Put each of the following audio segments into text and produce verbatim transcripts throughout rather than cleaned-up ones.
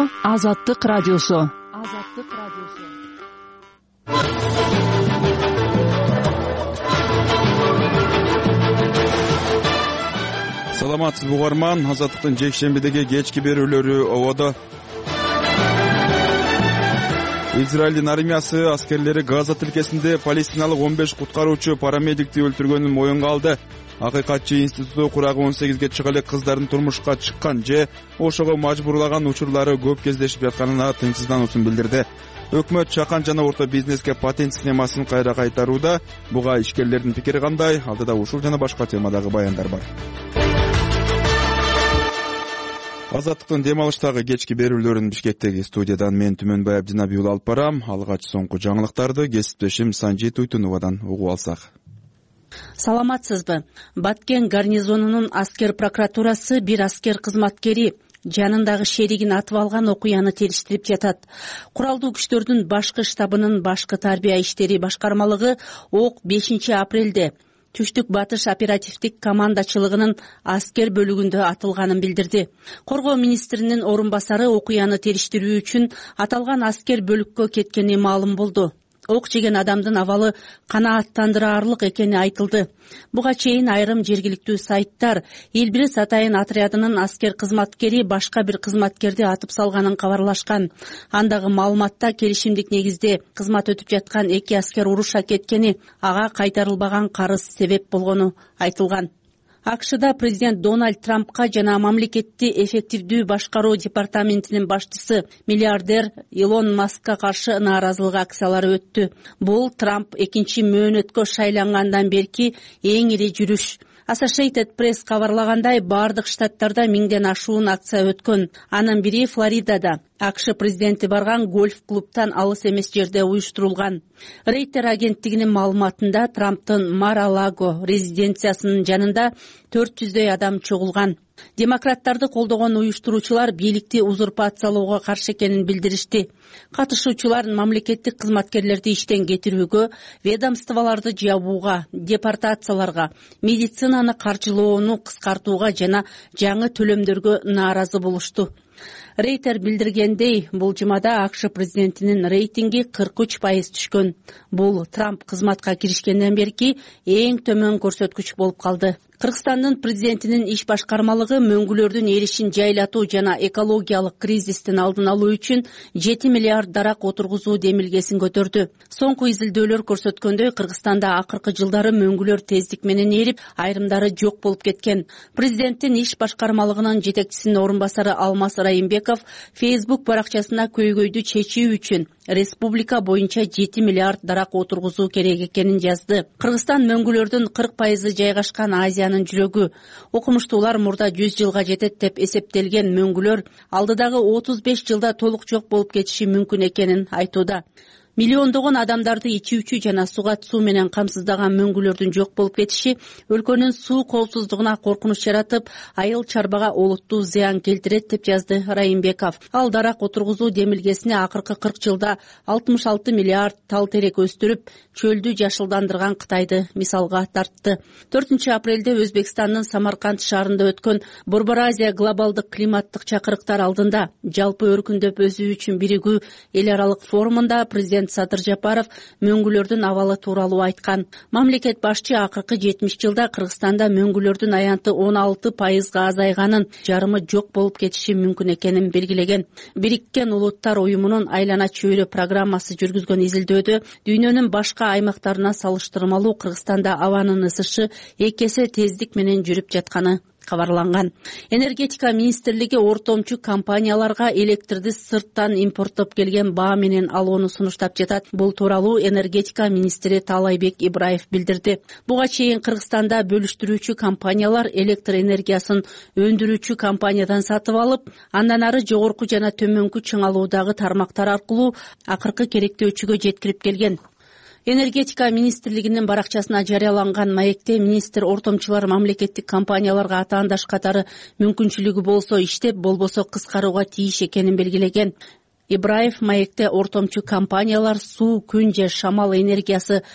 Азаттык радиосу. Азаттык радиосу. Саламатсызбы угарман, Азаттыктын жекшембидеги кечки берүүлөрү ободо. Израилдин армиясы аскерлери Газа тилкесинде палестиналык он беш куткаруучу парамедикти өлтүргөнүн моюнга алды. Акыйкатчы институту курагы он сегизге чыга элек кыздардын турмушка чыккан же ошого мажбурлаган учурлары көп кездешип жатканына тынчсыздануусун билдирди. Өкмөт чакан жана орто бизнеске патент системасын кайра кайтарууда. Буга ишкерлердин пикири кандай? Алдыда ушул жана башка темадагы баяндар бар. Азаттыктын дем алыштагы кечки берүүлөрүн Бишкектеги студиядан мен Түмөнбай Абдинабиев алып барам. Алгач соңку жаңылыктарды кесиптешим Санжи Туйтуновадан угуп алсак. Саламатсызбы? Баткен гарнизонунун аскер прокуратурасы бир аскер кызматкери жанындагы шеригин атып алган окуяны териштирип жатат. Куралдуу күчтөрдүн башкы штабынын башкы тарбия иштери башкармалыгы ок бешинчи апрелде Түштүк батыш оперативдик командачылыгынын аскер бөлүгүндө атылганын билдирди. Коргоо министринин орун басары окуяны териштирүү үчүн аталган аскер бөлүккө кеткени маалым болду. Ок жеген адамдын абалы канааттандыраарлык экени айтылды. Буга чейин айрым жергиликтүү сайттар Элбирис Атайын отрядынын аскер кызматкери башка бир кызматкерди атып салганын кабарлашкан. Андагы маалыматта келишимдик негизде кызмат өтүп жаткан эки аскер уруша кеткени, ага кайтарылбаган карыз себеп болгону айтылган. АКШда президент Дональд Трампка жана мамлекетти эффективдүү башкаруу департаментинин башчысы миллиардер Илон Маскка каршы нааразылык акциялары өттү. Бул Трамп экинчи мөөнөткө шайлангандан берки эң ири жүрүш. Associated Press кабарлагандай, бардык штаттарда миңден ашуун акция өткөн. Анын бири Флоридада, АКШ президенти барган гольф клубтан алыс эмес жерде уюштурулган. Рейтер агенттигинин маалыматында Трамптын Мар-а-Лаго резиденциясынын жанында төрт жүздөй адам чогулган. Демократтарды колдогон уюштуруучулар бийликти узурпациялоого каршы экенин билдиришти. Катышуучулар мамлекеттик кызматкерлерди иштен кетирүүгө, ведомстволорду жабууга, депортацияларга, медицинаны каржылоону кыскартууга жана жаңы төлөмдөргө нааразы болушту. Рейтер билдиргендей, бул жумада АКШ президентинин рейтинги кырк үч пайыз түшкөн. Бул Трамп кызматка киришкенден берки эң төмөн көрсөткүч болуп калды. Кыргызстандын президентинин иш башкармалыгы мөңгүлөрдүн эришин жайлатуу жана экологиялык кризистин алдын алуу үчүн жети миллиард дарак отургузуу демилгесин көтөрдү. Соңку изилдөөлөр көрсөткөндөй, Кыргызстанда акыркы жылдары мөңгүлөр тездик менен эрип, айрымдары жок болуп кеткен. Президенттин иш башкармалыгынын жетекчисинин орун басары Алмаз Райымбеков Facebook баракчасына көйгөйдү чечүү үчүн республика боюнча жети миллиард дарак отургузуу керек экенин жазды. Кыргызстан мөңгүлөрдүн кырк пайызы жайгашкан Азиянын жүрөгү. Окумуштуулар мурда жүз жылга жетет деп эсептелген мөңгүлөр алдыдагы отуз беш жылда толук жок болуп кетиши мүмкүн экенин айтууда. Миллиондогон адамдарды ичүүчү жана сугат суу менен камсыздаган мөңгүлөрдүн жок болуп кетиши өлкөнүн суу коопсуздугуна коркунуч жаратып, айыл чарбага олуттуу зыян келтирет деп жазды Райымбеков. Ал дарак отургузуу демилгесине акыркы кырк жылда алтымыш алты миллиард тал терек өстүрүп, чөлдү жашылдандырган Кытайды мисалга тартты. төртүнчү апрелде Өзбекстандын Самарканд шаарында өткөн Борбор Азия глобалдык климаттык чакырыктар алдында жалпы өркүндөп өсүү үчүн биригүү эл аралык форумунда президент Садыр Жапаров мөңгүлөрдүн абалы тууралуу айткан. Мамлекет башчы акыркы жетимиш жылда Кыргызстанда мөңгүлөрдүн аянты он алты пайызга азайганын, жарымы жок болуп кетиши мүмкүн экенин белгилеген. Бириккен Улуттар уюмунун Айлана чөйрө программасы жүргүзгөн изилдөөдө дүйнөнүн башка аймактарына салыштырмалуу Кыргызстанда абанын ысышы эки эсе тездик менен жүрүп жатканы кабарланган. Энергетика министрлиги ортомчу компанияларга электрди сырттан импорттоп келген баа менен алууну сунуштап жатат. Бул тууралуу энергетика министри Таалайбек Ибраев билдирди. Буга чейин Кыргызстанда бөлүштүрүүчү компаниялар электр энергиясын өндүрүүчү компаниядан сатып алып, андан ары жогорку жана төмөнкү чыңалуудагы тармактар аркылуу акыркы керектөөчүгө жеткирип келген. Энергетика министрлигинин баракчасына жарыяланган маекте министр ортомчулар мамлекеттик компанияларга атаандаш катары мүмкүнчүлүгү болсо иштеп, болбосо кыскарууга тийиш экенин белгилеген. Ибраев маекте ортомчу компаниялар суу, күн же шамал энергиясы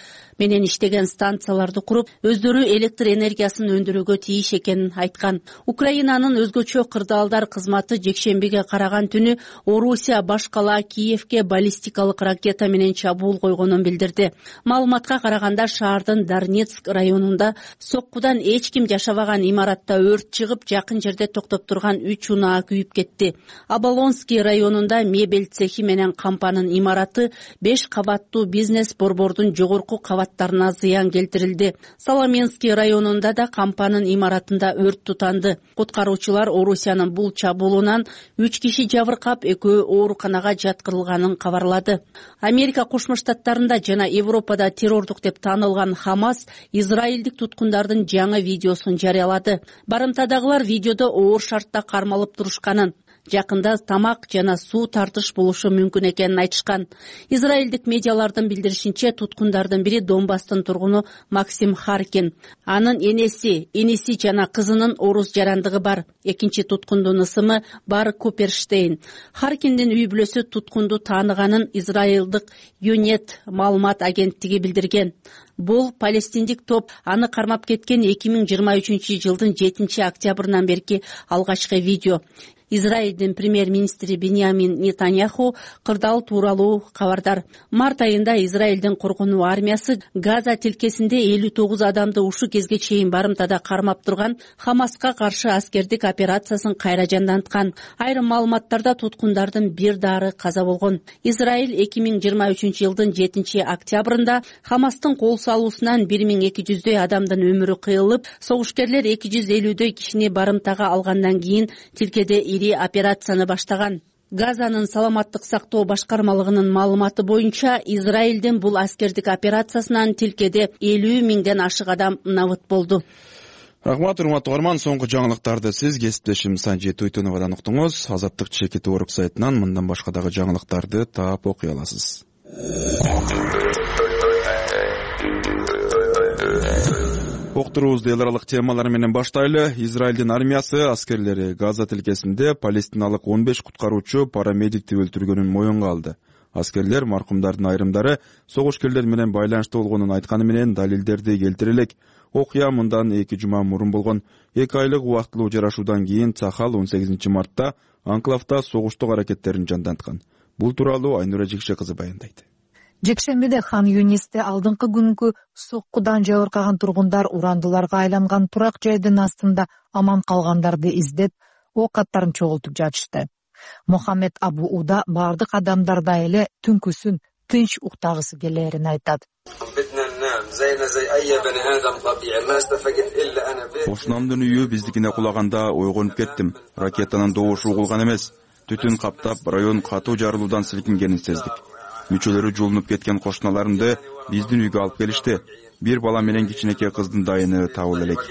менен иштеген станцияларды куруп, өздөрү электр энергиясын өндүрүүгө тийиш экенин айткан. Украинанын өзгөчө кырдаалдар кызматы жекшембиге караган түнү Орусия баш калаа Киевке баллистикалык ракета менен чабуул койгонун билдирди. Маалыматка караганда шаардын Дарнецк районунда соккудан эч ким жашабаган имаратта өрт чыгып, жакын жерде токтоп турган үч унаа күйүп кетти. Оболонский районунда мебель цехи менен кампанын имараты беш кабаттуу бизнес борбордун жогорку кабаттарына зыян келтирилди. Соломенский районунда да кампанын имаратында өрт тутанды. Куткаруучулар Орусиянын бул чабуулунан үч киши жабыркап, экөө ооруканага жаткырылганын кабарлады. Америка Кошмо Штаттарында жана Европада террордук деп таанылган Хамас израилдик туткундардын жаңы видеосун жарыялады. Барымтадагылар видеодо оор шартта кармалып турушканын, жакында тамак жана суу тартыш болушу мүмкүн экенин айтышкан. Израилдик медиалардын билдиришинче, туткундардын бири Донбасстын тургуну Максим Харкин. Анын энеси, иниси жана кызынын орус жарандыгы бар. Экинчи туткундун ысымы Бар Куперштейн. Харкиндин үй бүлөсү туткунду тааныганын Израилдык Юнет маалымат агенттиги билдирген. Бул палестиндик топ аны кармап кеткен эки миң жыйырма үчүнчү жылдын жетинчи октябрынан берки алгачкы видео. Израилдин премьер-министри Биньямин Нетаньяху кырдаал тууралуу кабардар. Март айында Израилдин коргонуу армиясы Газа тилкесинде элүү тогуз адамды ушу кезге чейин барымтада кармап турган Хамаска каршы аскердик операциясын кайра жанданткан. Айрым маалыматтарда туткундардын бир дары каза болгон. Израиль эки миң жыйырма үчүнчү жылдын жетинчи октябрында Хамастын кол салуусунан бир миң эки жүздөй адамдын өмүрү кыйылып, согушкерлер эки жүз элүүдөй кишини барымтага алгандан кийин тилкеде операцияны баштаган. Газанын саламаттык сактоо башкармалыгынын маалыматы боюнча, Израилдин бул аскердик операциясынан тилкеде элүү миңден ашык адам набыт болду. Рахмат, урматтуу угарман, соңку жаңылыктарды сиз кесиптешим Санжи Туйтуновадан уктуңуз. Азаттык чекит орг сайтынан мындан башка дагы жаңылыктарды таап окуй аласыз. Октурубузду эл аралык темалар менен баштайлы. Израилдин армиясы аскерлери Газа тилкесинде палестиналык он беш куткаруучу парамедикти өлтүргөнүн моюнга алды. Аскерлер маркумдардын айрымдары согушкерлер менен байланыштуу болгонун айтканы менен далилдерди келтире элек. Окуя мындан эки жума мурун болгон. эки айлык убактылуу жарашуудан кийин Цахал он сегизинчи мартта анклавда согуштук аракеттерин жанданткан. Бул тууралуу Айнура Жекше кызы баяндайт. Жекшембиде Хан Юнисте алдыңкы күнгү соккудан жабыркаган тургундар урандыларга айланган турак жайдын астында аман калгандарды издеп, ок аттарын чогултуп жатышты. Мохаммед Абу Уда бардык адамдарда эле түнкүсүн тынч уктагысы келерин айтат. Кошунамдын үйү биздикине кулаганда ойгонуп кеттим. Ракетанын добушу угулган эмес. Түтүн каптап, район катуу жарылуудан силкингенин сездик. Мүчөлөрү жулунуп кеткен кошуналарымды биздин үйгө алып келишти. Бир бала менен кичинекей кыздын дайыны табыл элек.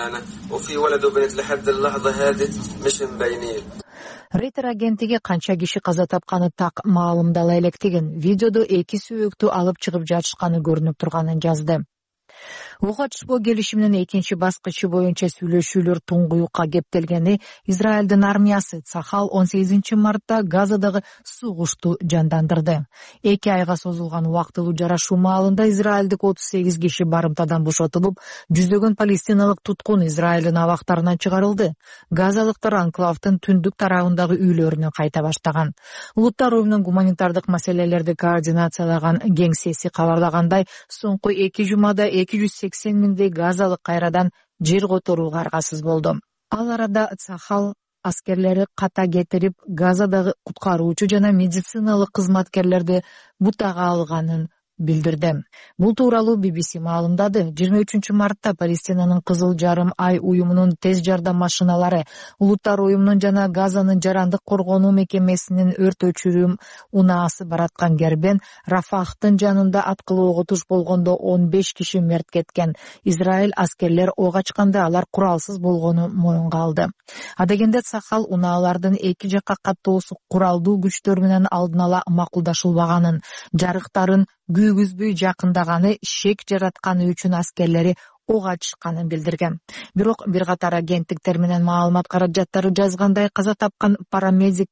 Рейтер агенттиги канча киши каза тапканы так маалымдала электигин, видеодо эки сүйөктү алып чыгып жатышканы көрүнүп турганын жазды. Ок атышпоо келишиминин экинчи баскычы боюнча сүйлөшүүлөр туңгуюкка кептелгени Израилдин армиясы Цахал он сегизинчи мартта Газадагы согушту жандандырды. Эки айга созулган убактылуу жарашуу маалында израилдик отуз сегиз киши барымтадан бошотулуп, жүздөгөн палестиналык туткун Израилдин абактарынан чыгарылды. Газалыктар анклавдын түндүк тарабындагы үйлөрүнө кайта баштаган. Улуттар уюмунун гуманитардык маселелерди координациялаган кеңсеси кабарлагандай, соңку эки жумада эки жүз сексен миңдей газалык кайрадан жер которууга аргасыз болду. Ал арада Цахал аскерлери ката кетирип, Газадагы куткаруучу жана медициналык кызматкерлерди бутага алганын билдирди. Бул тууралуу би би си маалымдады. жыйырма үчүнчү мартта Палестинанын Кызыл жарым ай уюмунун тез жардам машиналары, Улуттар уюмунун жана Газанын жарандык коргонуу мекемесинин өрт өчүрүү унаасы бараткан кербен Рафахтын жанында аткылуу ого туш болгондо он беш киши мерт кеткен. Израиль аскерлер ок ачканда алар куралсыз болгону моюнга алды. Адегенде Цахал унаалардын эки жакка каттоосу куралдуу күчтөр менен алдын ала макулдашылбаганын, жарыктарын күйгүзбөй жакындаганы шек жаратканы үчүн аскерлери ок ачышканын билдирген. Бирок бир катар агенттиктер менен маалымат каражаттары жазгандай, каза тапкан парамедиктин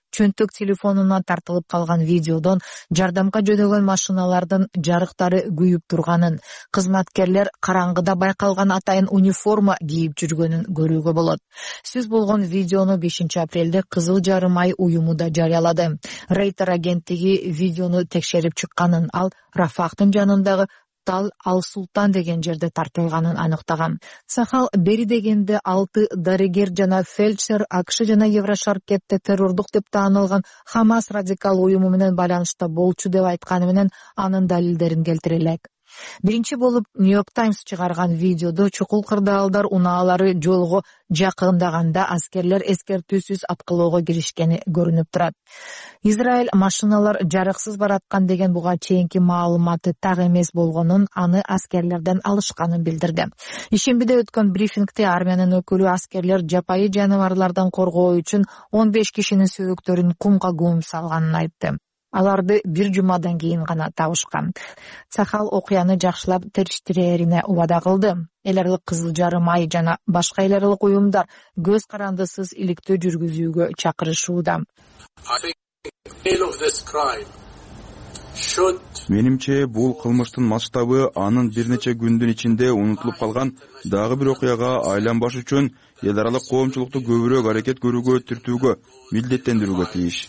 чөнтөк телефонуна тартылып калган видеодон жардамга жөнөгөн машиналардын жарыктары күйүп турганын, кызматкерлер караңгыда байкалган атайын униформа кийип жүргөнүн көрүүгө болот. Сөз болгон видеону бешинчи апрелде Кызыл Жарым ай уюму да жарыялады. Рейтер агенттиги видеону текшерип чыкканын, ал Рафахтын жанындагы Тал Ал-Султан деген жерде тартылганын аныктаган. Сахал бери дегенде алты дарыгер жана фельдшер АКШ жана Еврошаркетте террордук деп таанылган Хамас радикал уюму менен байланышта болчу деп айтканы менен анын далилдерин келтирелек. Биринчи болуп Нью-Йорк Таймс чыгарган видеодо чукул кырдаалдар унаалары жолго жакындаганда аскерлер эскертүүсүз аткылоого киришкени көрүнүп турат. Израиль машиналар жарыксыз бараткан деген буга чейинки маалыматы так эмес болгонун, аны аскерлерден алышканын билдирди. Ишембиде өткөн брифингде армиянын өкүлү аскерлер жапайы жаныбарлардан коргоо үчүн он беш кишинин сөөктөрүн кумга көмүп салганын айтты. Аларды бир жумадан кийин гана табышкан. Сахал окуяны жакшылап териштирээрине убада кылды. Эл аралык Кызыл Жарым ай жана башка эл аралык уюмдар көз карандысыз иликтөө жүргүзүүгө чакырышууда. Менимче бул кылмыштын масштабы анын бир нече күндүн ичинде унутулуп калган дагы бир окуяга айланбаш үчүн эл аралык коомчулукту көбүрөөк аракет көрүүгө түртүүгө, милдеттендирүүгө тийиш.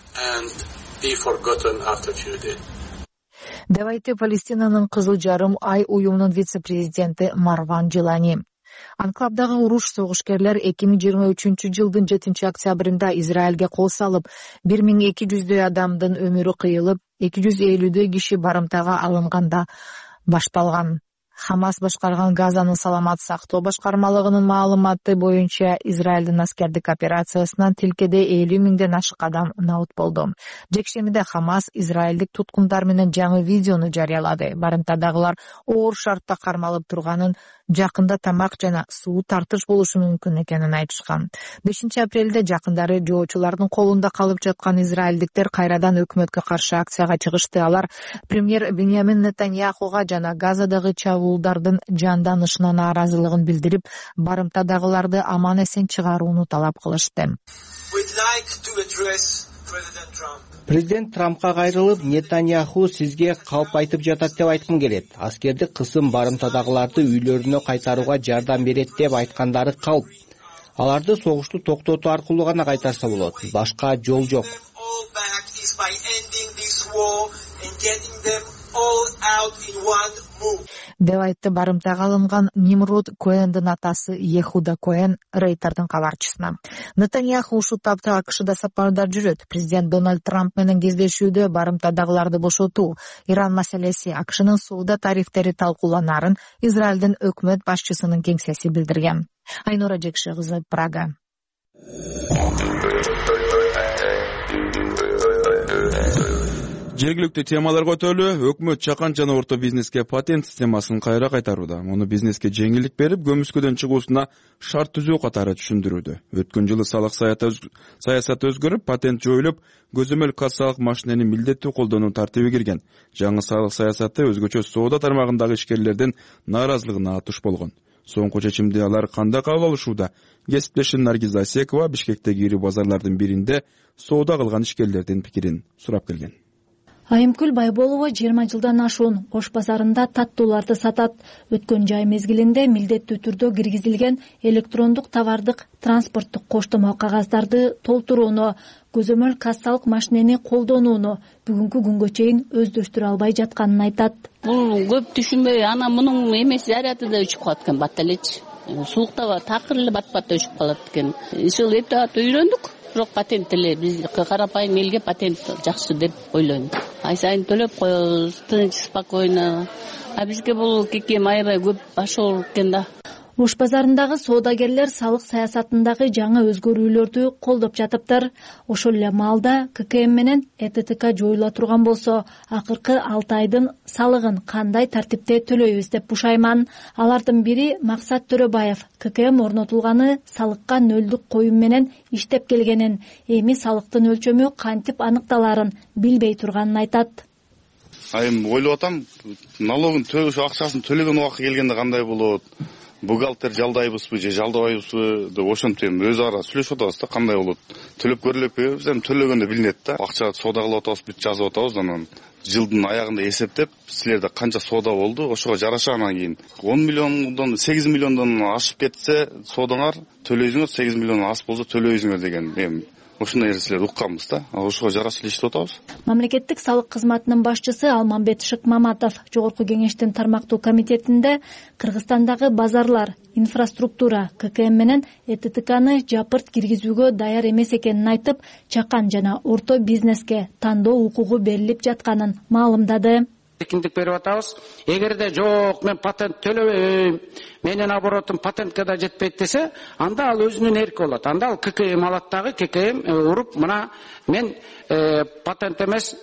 Деп айтты Палестинанын Кызыл Жарым ай уюмунун вице-президенти Марван Джилани. Анклавдагы уруш согушкерлер эки миң жыйырма үчүнчү жылдын жетинчи октябрында Израилге кол салып, бир миң эки жүздөй адамдын өмүрү кыйылып, эки жүз элүүдөй киши барымтага алынганда башталган. Хамас башкарган Газанын саламат сактоо башкармалыгынын маалыматы боюнча Израилдин аскердик операциясынан тилкеде элүү миңден ашык адам наут болду. Жекшемиде Хамас израилдик туткундар менен жаңы видеону жарыялады. Барымтадагылар оор шартта кармалып турганын, жакында тамак жана суу тартыш болушу мүмкүн экенин айтышкан. бешинчи апрелде жакындары жоочулардын колунда калып жаткан израилдиктер кайрадан өкмөткө каршы акцияга чыгышты. Алар премьер Беньямин Нетаньяхуга жана Газадагы чабуулдардын жанданышына нааразылыгын билдирип, барымтадагыларды аман эсен чыгарууну талап кылышты. Президент Трампка кайрылып, Нетаньяху сизге калп айтып жатат деп айткым келет. Аскердик кысым барымтадагыларды үйлөрүнө кайтарууга жардам берет деп айткандары калп. Аларды согушту токтотуу аркылуу гана кайтарса болот. Башка жол жок. Деп айтты барымтага алынган Нимруд Коэндин атасы Ехуда Коэн Рейтердин кабарчысына. Нетаньяху ушул тапта АКШда сапарда жүрөт. Президент Дональд Трамп менен кездешүүдө барымтадагыларды бошотуу, Иран маселеси, АКШнын сууда тарифтери талкууланарын Израилдин өкмөт башчысынын кеңсеси билдирген. Айнура Жекши кызы, Прага. Жергиликтүү темалар көтөрүлүп, өкмөт чакан жана орто бизнеске патент системасын кайра кайтарууда. Муну бизнеске жеңилдик берип, көмүскөдөн чыгуусуна шарт түзүү катары түшүндүрүүдө. Өткөн жылы салык саясаты өзгөрүп, патент жоюлуп, көзөмөл кассалык машинени милдеттүү колдонуу тартиби кирген. Жаңы салык саясаты өзгөчө соода тармагындагы ишкерлердин нааразылыгына туш болгон. Соңку чечимди алар кандай кабыл алышууда? Кесиптешим Наргиз Асекова Бишкектеги ири базарлардын биринде соода кылган ишкерлердин пикирин сурап келген. Айымкүл Байболова жыйырма жылдан ашуун Ош базарында таттууларды сатат. Өткөн жай мезгилинде милдеттүү түрдө киргизилген электрондук товардык транспорттук коштомо кагаздарды толтурууну, көзөмөл кассалык машинени колдонууну бүгүнкү күнгө чейин өздөштүрө албай жатканын айтат. Бул көп түшүнбөй, ана мунун эмес заряды да өчүп калат экен, бат элечи. Сулукта такыр эле бат-бат өчүп калат экен. Ошол эптеп үйрөндүк. Бирок патент эле биз карапайым элге патент жакшы деп ойлойм. Ай сайын төлөп коебуз, тынч, спокойно. А бизге бул кекем аябай көп ашоо экен да. Ош базарындагы соодагерлер салык саясатындагы жаңы өзгөрүүлөрдү колдоп жатыптыр. Ошол эле маалда ККМ менен Э Т Т К жоюла турган болсо, акыркы алты айдын салыгын кандай тартипте төлөйбүз деп бушайман. Алардын бири Максат Төрөбаев ККМ орнотулганы салыкка нөлдүк коюм менен иштеп келгенин, эми салыктын өлчөмү кантип аныкталарын билбей турганын айтат. Айым ойлоп атам, налогун төлөш акчасын төлөгөн убакыт келгенде кандай болот? бухгалтер жалдайбызбы же жалдабайбызбы деп ошентип эми өз ара сүйлөшүп атабыз да, кандай болот. Төлөп көрүп элек, биз эми төлөгөндө билинет да. Акча соода кылып атабыз, бүт жазып атабыз, анан жылдын аягында эсептеп, силерде канча соода болду, ошого жараша анан кийин он миллиондон сегиз миллиондон ашып кетсе соодаңар төлөйсүңөр, сегиз миллиондон аз болсо төлөйсүңөр деген эми ушундай нерселерди укканбыз да. Ошого жараша илиштип атабыз. Мамлекеттик салык кызматынын башчысы Алмамбет Шыкмаматов Жогорку кеңештин тармактуу комитетинде Кыргызстандагы базарлар, инфраструктура, ККМ менен Э Т Т Кны жапырт киргизүүгө даяр эмес экенин айтып, чакан жана орто бизнеске тандоо укугу берилип жатканын маалымдады. Эркиндик берип атабыз. Эгерде жок, мен патент төлөбөйм, менин оборотум патентке да жетпейт десе, анда ал өзүнүн эрки болот. Анда ал К К М алат дагы, К К М уруп, мына мен патент эмес,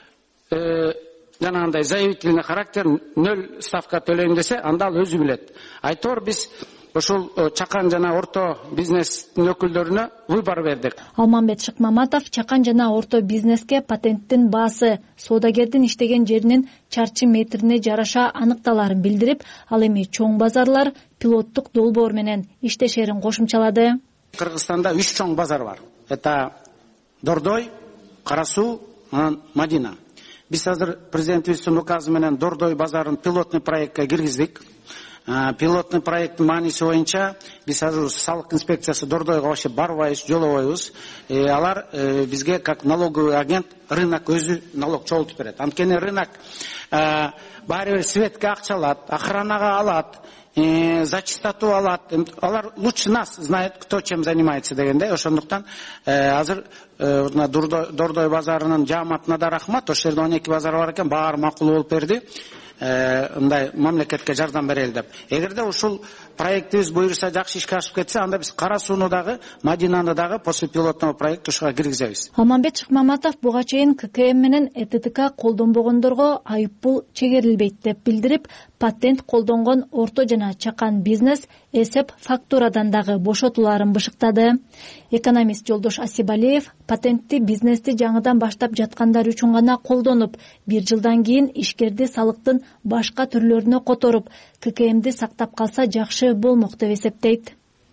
жанагындай заявительный характер нөл ставка төлөйм десе, анда ал өзү билет. Айтор биз ошол чакан жана орто бизнестин өкүлдөрүнө выбор бердик. Алмамбет Шыкмаматов чакан жана орто бизнеске патенттин баасы, соодагердин иштеген жеринин чарчы метрине жараша аныкталарын билдирип, ал эми чоң базарлар пилоттук долбоор менен иштешерин кошумчалады. Кыргызстанда үч чоң базар бар. Это Дордой, Кара Суу, анан Мадина. Биз азыр президентибиздин указы менен Дордой базарын пилотный проектке киргиздик. Пилотный проекттин мааниси боюнча биз азыр салык инспекциясы Дордойго вообще барбайбыз, жолобойбуз. Алар бизге как налоговый агент рынок өзү налог чогултуп берет. Анткени рынок баары бир светке акча алат, охранага алат, за чистоту алат. Алар лучше нас знает, кто чем занимается дегенде. Ошондуктан азыр Дордой базарынын жааматына да рахмат. Ошол жерде он эки базар бар экен, баары макул болуп берди. Мындай мамлекетке жардам берели деп. Эгерде ушул проектибиз буюрса жакшы ишке ашып кетсе, анда биз Кара Сууну дагы, Мадинаны дагы после пилотного проекта ушуга киргизебиз. Алмамбет Шыкмаматов буга чейин К К М менен Э Т Т К колдонбогондорго айыппул чегерилбейт деп билдирип, патент колдонгон орто жана чакан бизнес эсеп фактурадан дагы бошотуларын бышыктады. Экономист Жолдош Асибалиев патентти бизнести жаңыдан баштап жаткандар үчүн гана колдонуп, бир жылдан кийин ишкерди салыктын башка түрлөрүнө которуп, К К Мди сактап калса жакшы болмок деп эсептейт.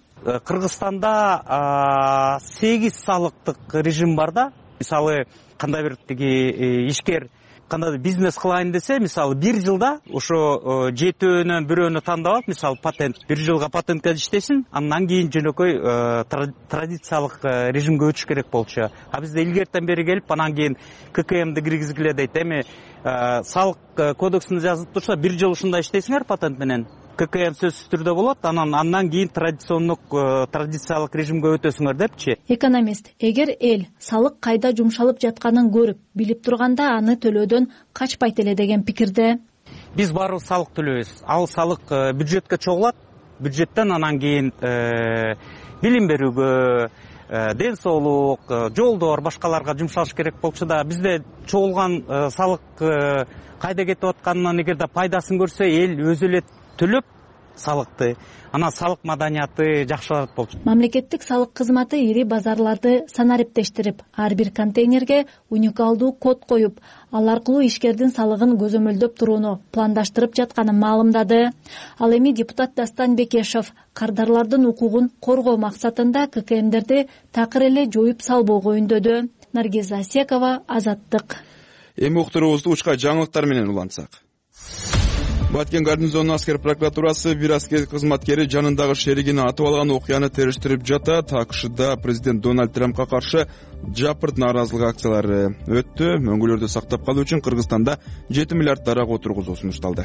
Кыргызстанда сегиз салыктык режим бар да. Мисалы, кандай бир тиги ишкер кандай бизнес кылайын десе, мисалы бир жылда ошо жетөөнөн бирөөнү тандап алып, мисалы патент бир жылга патентке иштесин, андан кийин жөнөкөй традициялык режимге өтүш керек болчу. А бизде илгертен бери келип, анан кийин К К Мди киргизгиле дейт. Эми салык кодексинде жазылып турса, бир жыл ушундай иштейсиңер патент менен, К К М сөзсүз түрдө болот, анан андан кийин традициондук традициялык режимге өтөсүңөр депчи. Экономист, эгер эл салык кайда жумшалып жатканын көрүп, билип турганда аны төлөөдөн качпайт эле деген пикирде. Биз баарыбыз салык төлөйбүз. Ал салык бюджетке чогулат, бюджеттен анан кийин билим берүүгө, ден соолук, жолдор, башкаларга жумшалыш керек болчу да, бизде чогулган салык кайда кетип атканынан эгерде пайдасын көрсө, эл өзү эле төлөп салыкты, анан салык маданияты жакшыланат болчу. Мамлекеттик салык кызматы ири базарларды санариптештирип, ар бир контейнерге уникалдуу код коюп, ал аркылуу ишкердин салыгын көзөмөлдөп турууну пландаштырып жатканын маалымдады. Ал эми депутат Дастан Бекешев кардарлардын укугун коргоо максатында К К Мдерди такыр эле жоюп салбоого үндөдү. Наргиза Асекова, Азаттык. Эми уктуруубузду учка жаңылыктар менен улантсак. Баткен гарнизонунун аскер прокуратурасы бир аскер кызматкери жанындагы шеригини атып алган окуяны териштирип жатат. АКШда президент Дональд Трампка каршы жапырт нааразылык акциялары өттү. Мөңгүлөрдү сактап калуу үчүн Кыргызстанда жети миллиард дарага отургузуу сунушталды.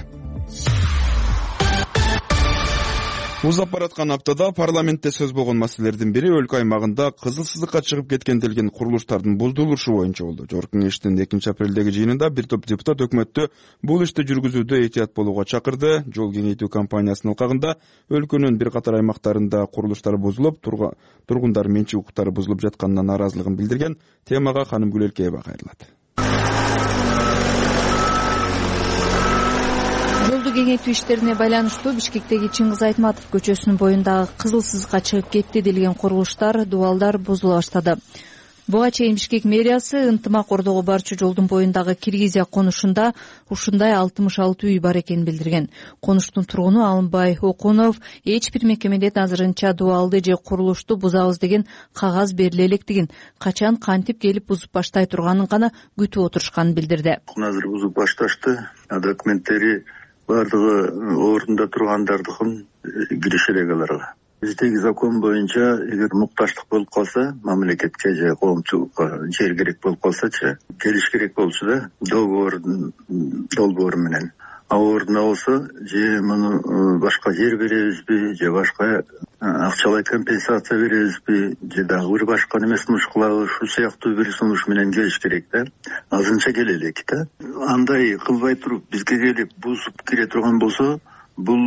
Узап бараткан аптада парламентте сөз болгон маселелердин бири өлкө аймагында кызыл сызыкка чыгып кеткен делген курулуштардын буздулушу боюнча болду. Жогорку кеңештин экинчи апрелдеги жыйынында бир топ депутат өкмөттү бул ишти жүргүзүүдө этият болууга чакырды. Жол кеңейтүү кампаниясынын ылкагында өлкөнүн бир катар аймактарында курулуштар бузулуп, тургундар менчик укуктары бузулуп жатканына нааразылыгын билдирген. Темага Ханым Гүлелкеева кайрылат. Жолду кеңейтүү иштерине байланыштуу Бишкектеги Чыңгыз Айтматов көчөсүнүн боюндагы кызыл сызыкка чыгып кетти делген курулуштар, дубалдар бузула баштады. буга чейин Бишкек мэриясы ынтымак ордого барчу жолдун боюндагы Киргизия конушунда ушундай алтымыш алты үй бар экенин билдирген. Конуштун тургуну Алымбай Окунов эч бир мекемеден азырынча дуалды же курулушту бузабыз деген кагаз бериле электигин, качан кантип келип бузуп баштай турганын гана күтүп отурушканын билдирди. Азыр бузуп башташты, документтери бардыгы ордунда тургандардыкын кириш элек аларга. Биздеги закон боюнча эгер мукташтык болуп калса, мамлекетке же коомчулукка жер керек болуп калсачы, келиш керек болчу да договордун долбоору менен. А ордуна болсо же муну башка жер беребизби, же башка акчалай компенсация беребизби, же дагы бир башка неме сунуш кылабыз, ушул сыяктуу бир сунуш менен келиш керек да. Азырынча келе элек да. Андай кылбай туруп бизге келип бузуп кире турган болсо, бул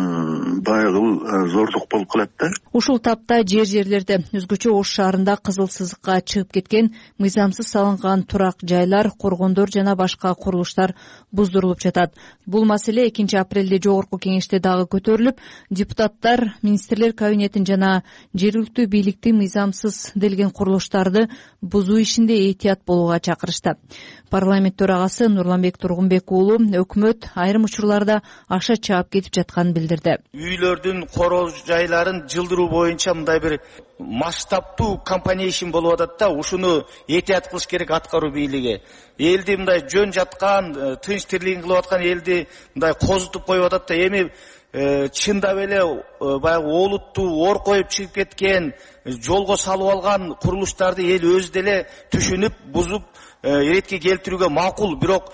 баягы зордук болуп калат да. Ушул тапта жер жерлерде өзгөчө Ош шаарында кызыл сызыкка чыгып кеткен мыйзамсыз салынган турак жайлар, коргондор жана башка курулуштар буздурулуп жатат. Бул маселе экинчи апрелде жогорку кеңеште дагы көтөрүлүп, депутаттар министрлер кабинетин жана жергиликтүү бийликти мыйзамсыз делген курулуштарды бузуу ишинде этият болууга чакырышты. Парламент төрагасы Нурланбек Тургунбек уулу өкмөт айрым учурларда аша чаап кетип жатканын билдирди. Үйлөрдүн короо жайларын жылдыруу боюнча мындай бир масштабтуу компания ишин болуп атат да, ушуну этият кылыш керек аткаруу бийлиги. Элди мындай жөн жаткан, тынч тирлигин кылып аткан элди мындай козутуп коюп атат да, эми чындап эле баягы олуттуу ор коюп чыгып кеткен, жолго салып алган курулуштарды эл өзү деле түшүнүп, бузуп эретке келтирүүгө макул, бирок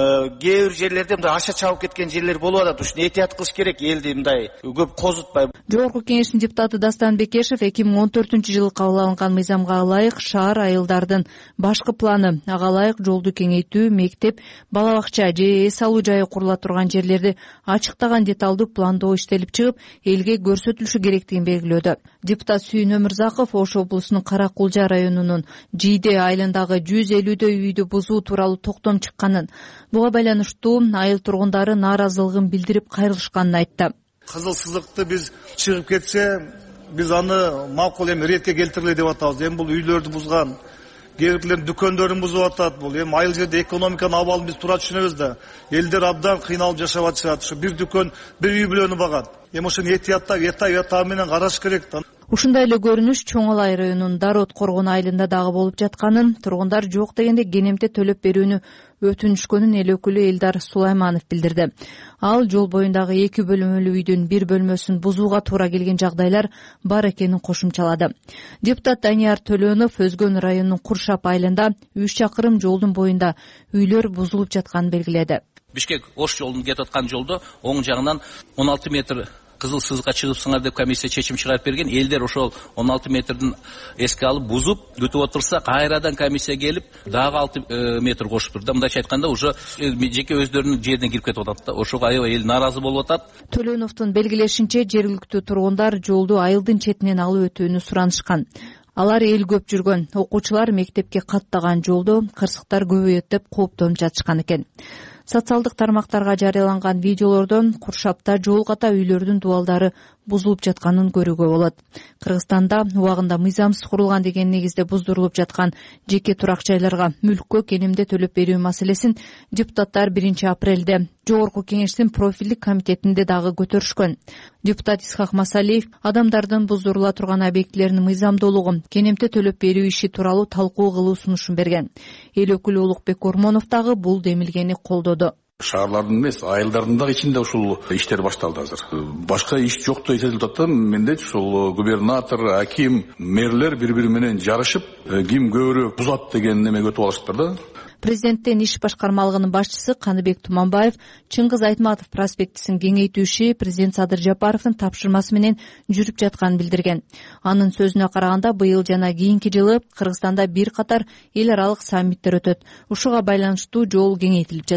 кээ бир жерлерде мындай аша чабып кеткен жерлер болуп атат. Ушуну этият кылыш керек, элди мындай көп козутпай. Жогорку кеңештин депутаты Дастан Бекешев эки миң он төртүнчү жылы кабыл алынган мыйзамга ылайык шаар айылдардын башкы планы, ага ылайык жолду кеңейтүү, мектеп, бала бакча же эс алуу жайы курула турган жерлерди ачыктаган деталдуу пландоо иштелип чыгып, элге көрсөтүлүшү керектигин белгилөөдө. Депутат Сүйүн Өмүрзаков Ош облусунун Каракулжа районунун Жийде айылындагы жүз элүүдөй үйдү бузуу тууралуу токтом чыкканын, буга байланыштуу айыл тургундары нааразылыгын билдирип кайрылышканын айтты. Кызыл сызыкты биз чыгып кетсе, биз аны макул эми ретке келтирели деп атабыз. Эми бул үйлөрдү бузган, кээ бирлердин дүкөндөрүн бузуп атат. Бул эми айыл жерде экономиканын абалын биз туура түшүнөбүз да. Элдер абдан кыйналып жашап атышат. Ушу бир дүкөн, бир үй бүлөнү багат. Эми ушуну этияттап, эта менен караш керек да. Ушундай эле көрүнүш Чоң Алай районунун Дарот Коргон айылында дагы болуп жатканын, тургундар жок дегенде кенемте төлөп берүүнү өтүнүшкөнүн эл өкүлү Элдар Сулайманов билдирди. Ал жол боюндагы эки бөлмөлүү үйдүн бир бөлмөсүн бузууга туура келген жагдайлар бар экенин кошумчалады. Депутат Данияр Төлөнов Өзгөн районунун Куршап айылында үч чакырым жолдун боюнда үйлөр бузулуп жатканын белгиледи. Бишкек Ош жолунун кетип аткан жолдо оң жагынан он алты метр кызыл сызыкка чыгыпсыңар деп комиссия чечим чыгарып берген. Элдер ошол он алты метрдин эске алып бузуп күтүп отурса, кайрадан комиссия келип дагы алты метр кошуп турду. Мындайча айтканда, уже жеке өздөрүнүн жерине кирип кетип атат да. Ошого аябай эл нааразы болуп атат. Төлөновдун белгилешинче, жергиликтүү тургундар жолду айылдын четинен алып өтүүнү суранышкан. Алар эл көп жүргөн, окуучулар мектепке каттаган жолдо кырсыктар көбөйөт деп кооптонуп жатышкан экен. Социалдык тармактарга жарыяланган видеолордон Куршапта жол ката үйлөрдүн дубалдары бузулуп жатканын көрүүгө болот. Кыргызстанда убагында мыйзамсыз курулган деген негизде буздурулуп жаткан жеке турак жайларга мүлккө кенемде төлөп берүү маселесин депутаттар биринчи апрелде жогорку кеңештин профилдик комитетинде дагы көтөрүшкөн. Депутат Исхак Масалиев адамдардын буздурула турган объектилеринин мыйзамдуулугу, кенемте төлөп берүү иши тууралуу талкуу кылуу сунушун берген. Эл өкүлү Улукбек Ормонов дагы бул демилгени колдоду. Шаарлардын эмес, айылдардын дагы ичинде ушул иштер башталды азыр. Башка иш жоктой эсептелип атат. Менде ушул губернатор, аким, мэрлер бири-бири менен жарышып, ким көбүрөөк бузат деген неме өтүп алышыптыр да. Президенттин иш башкармалыгынын башчысы Каныбек Туманбаев Чыңгыз Айтматов проспектисин кеңейтүү иши президент Садыр Жапаровдун тапшырмасы менен жүрүп жатканын билдирген. Анын сөзүнө караганда, быйыл жана кийинки жылы Кыргызстанда бир катар эл аралык саммиттер өтөт. Ушуга байланыштуу жол кеңейтилип жатат.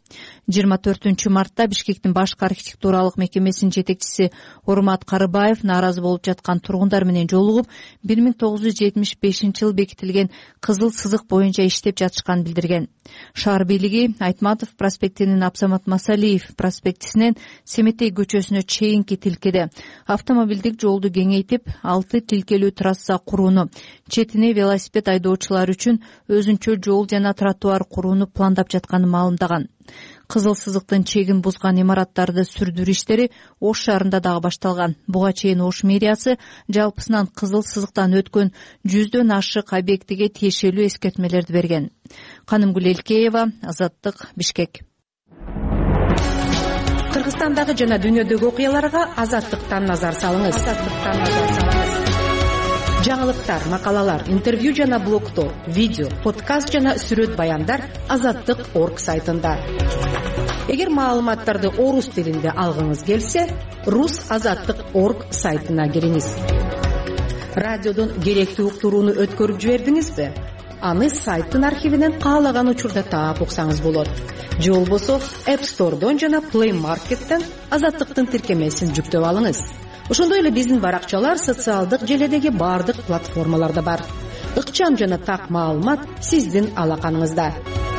жыйырма төртүнчү мартта Бишкектин башкы архитектуралык мекемесинин жетекчиси Урмат Карыбаев нааразы болуп жаткан тургундар менен жолугуп, бир миң тогуз жүз жетимиш бешинчи жылы бекитилген кызыл сызык боюнча иштеп жатышканын билдирген. Шаар бийлиги Айтматов проспектинин Абсамат Масалиев проспектисинен Семетей көчөсүнө чейинки тилкеде автомобилдик жолду кеңейтип, алты тилкелүү трасса курууну, четине велосипед айдоочулар үчүн өзүнчө жол жана тротуар курууну пландап жатканын маалымдаган. Кызыл сызыктын чегин бузган имараттарды сүрдүрүү иштери Ош шаарында дагы башталган. Буга чейин Ош мэриясы жалпысынан кызыл сызыктан өткөн жүздөн ашык объектиге тиешелүү эскертмелерди берген. Канымгүл Элкеева, Азаттык, Бишкек. Кыргызстандагы жана дүйнөдөгү окуяларга Азаттыктан назар салыңыз. Азаттыктан назар салыңыз. Жаңылыктар, макалалар, интервью жана блогтор, видео, подкаст жана сүрөт баяндар азаттык точка орг сайтында. Эгер маалыматтарды орус тилинде алгыңыз келсе, рус азаттык точка орг сайтына кириңиз. Радиодон керектүү уктурууну өткөрүп жибердиңизби? Аны сайттын архивинен каалаган учурда таап уксаңыз болот. Же болбосо App Store'дон жана Play Market'тен азаттыктын тиркемесин жүктөп алыңыз. Ошондой эле биздин баракчалар социалдык желедеги бардык платформаларда бар. Ыкчам жана так маалымат сиздин алаканыңызда.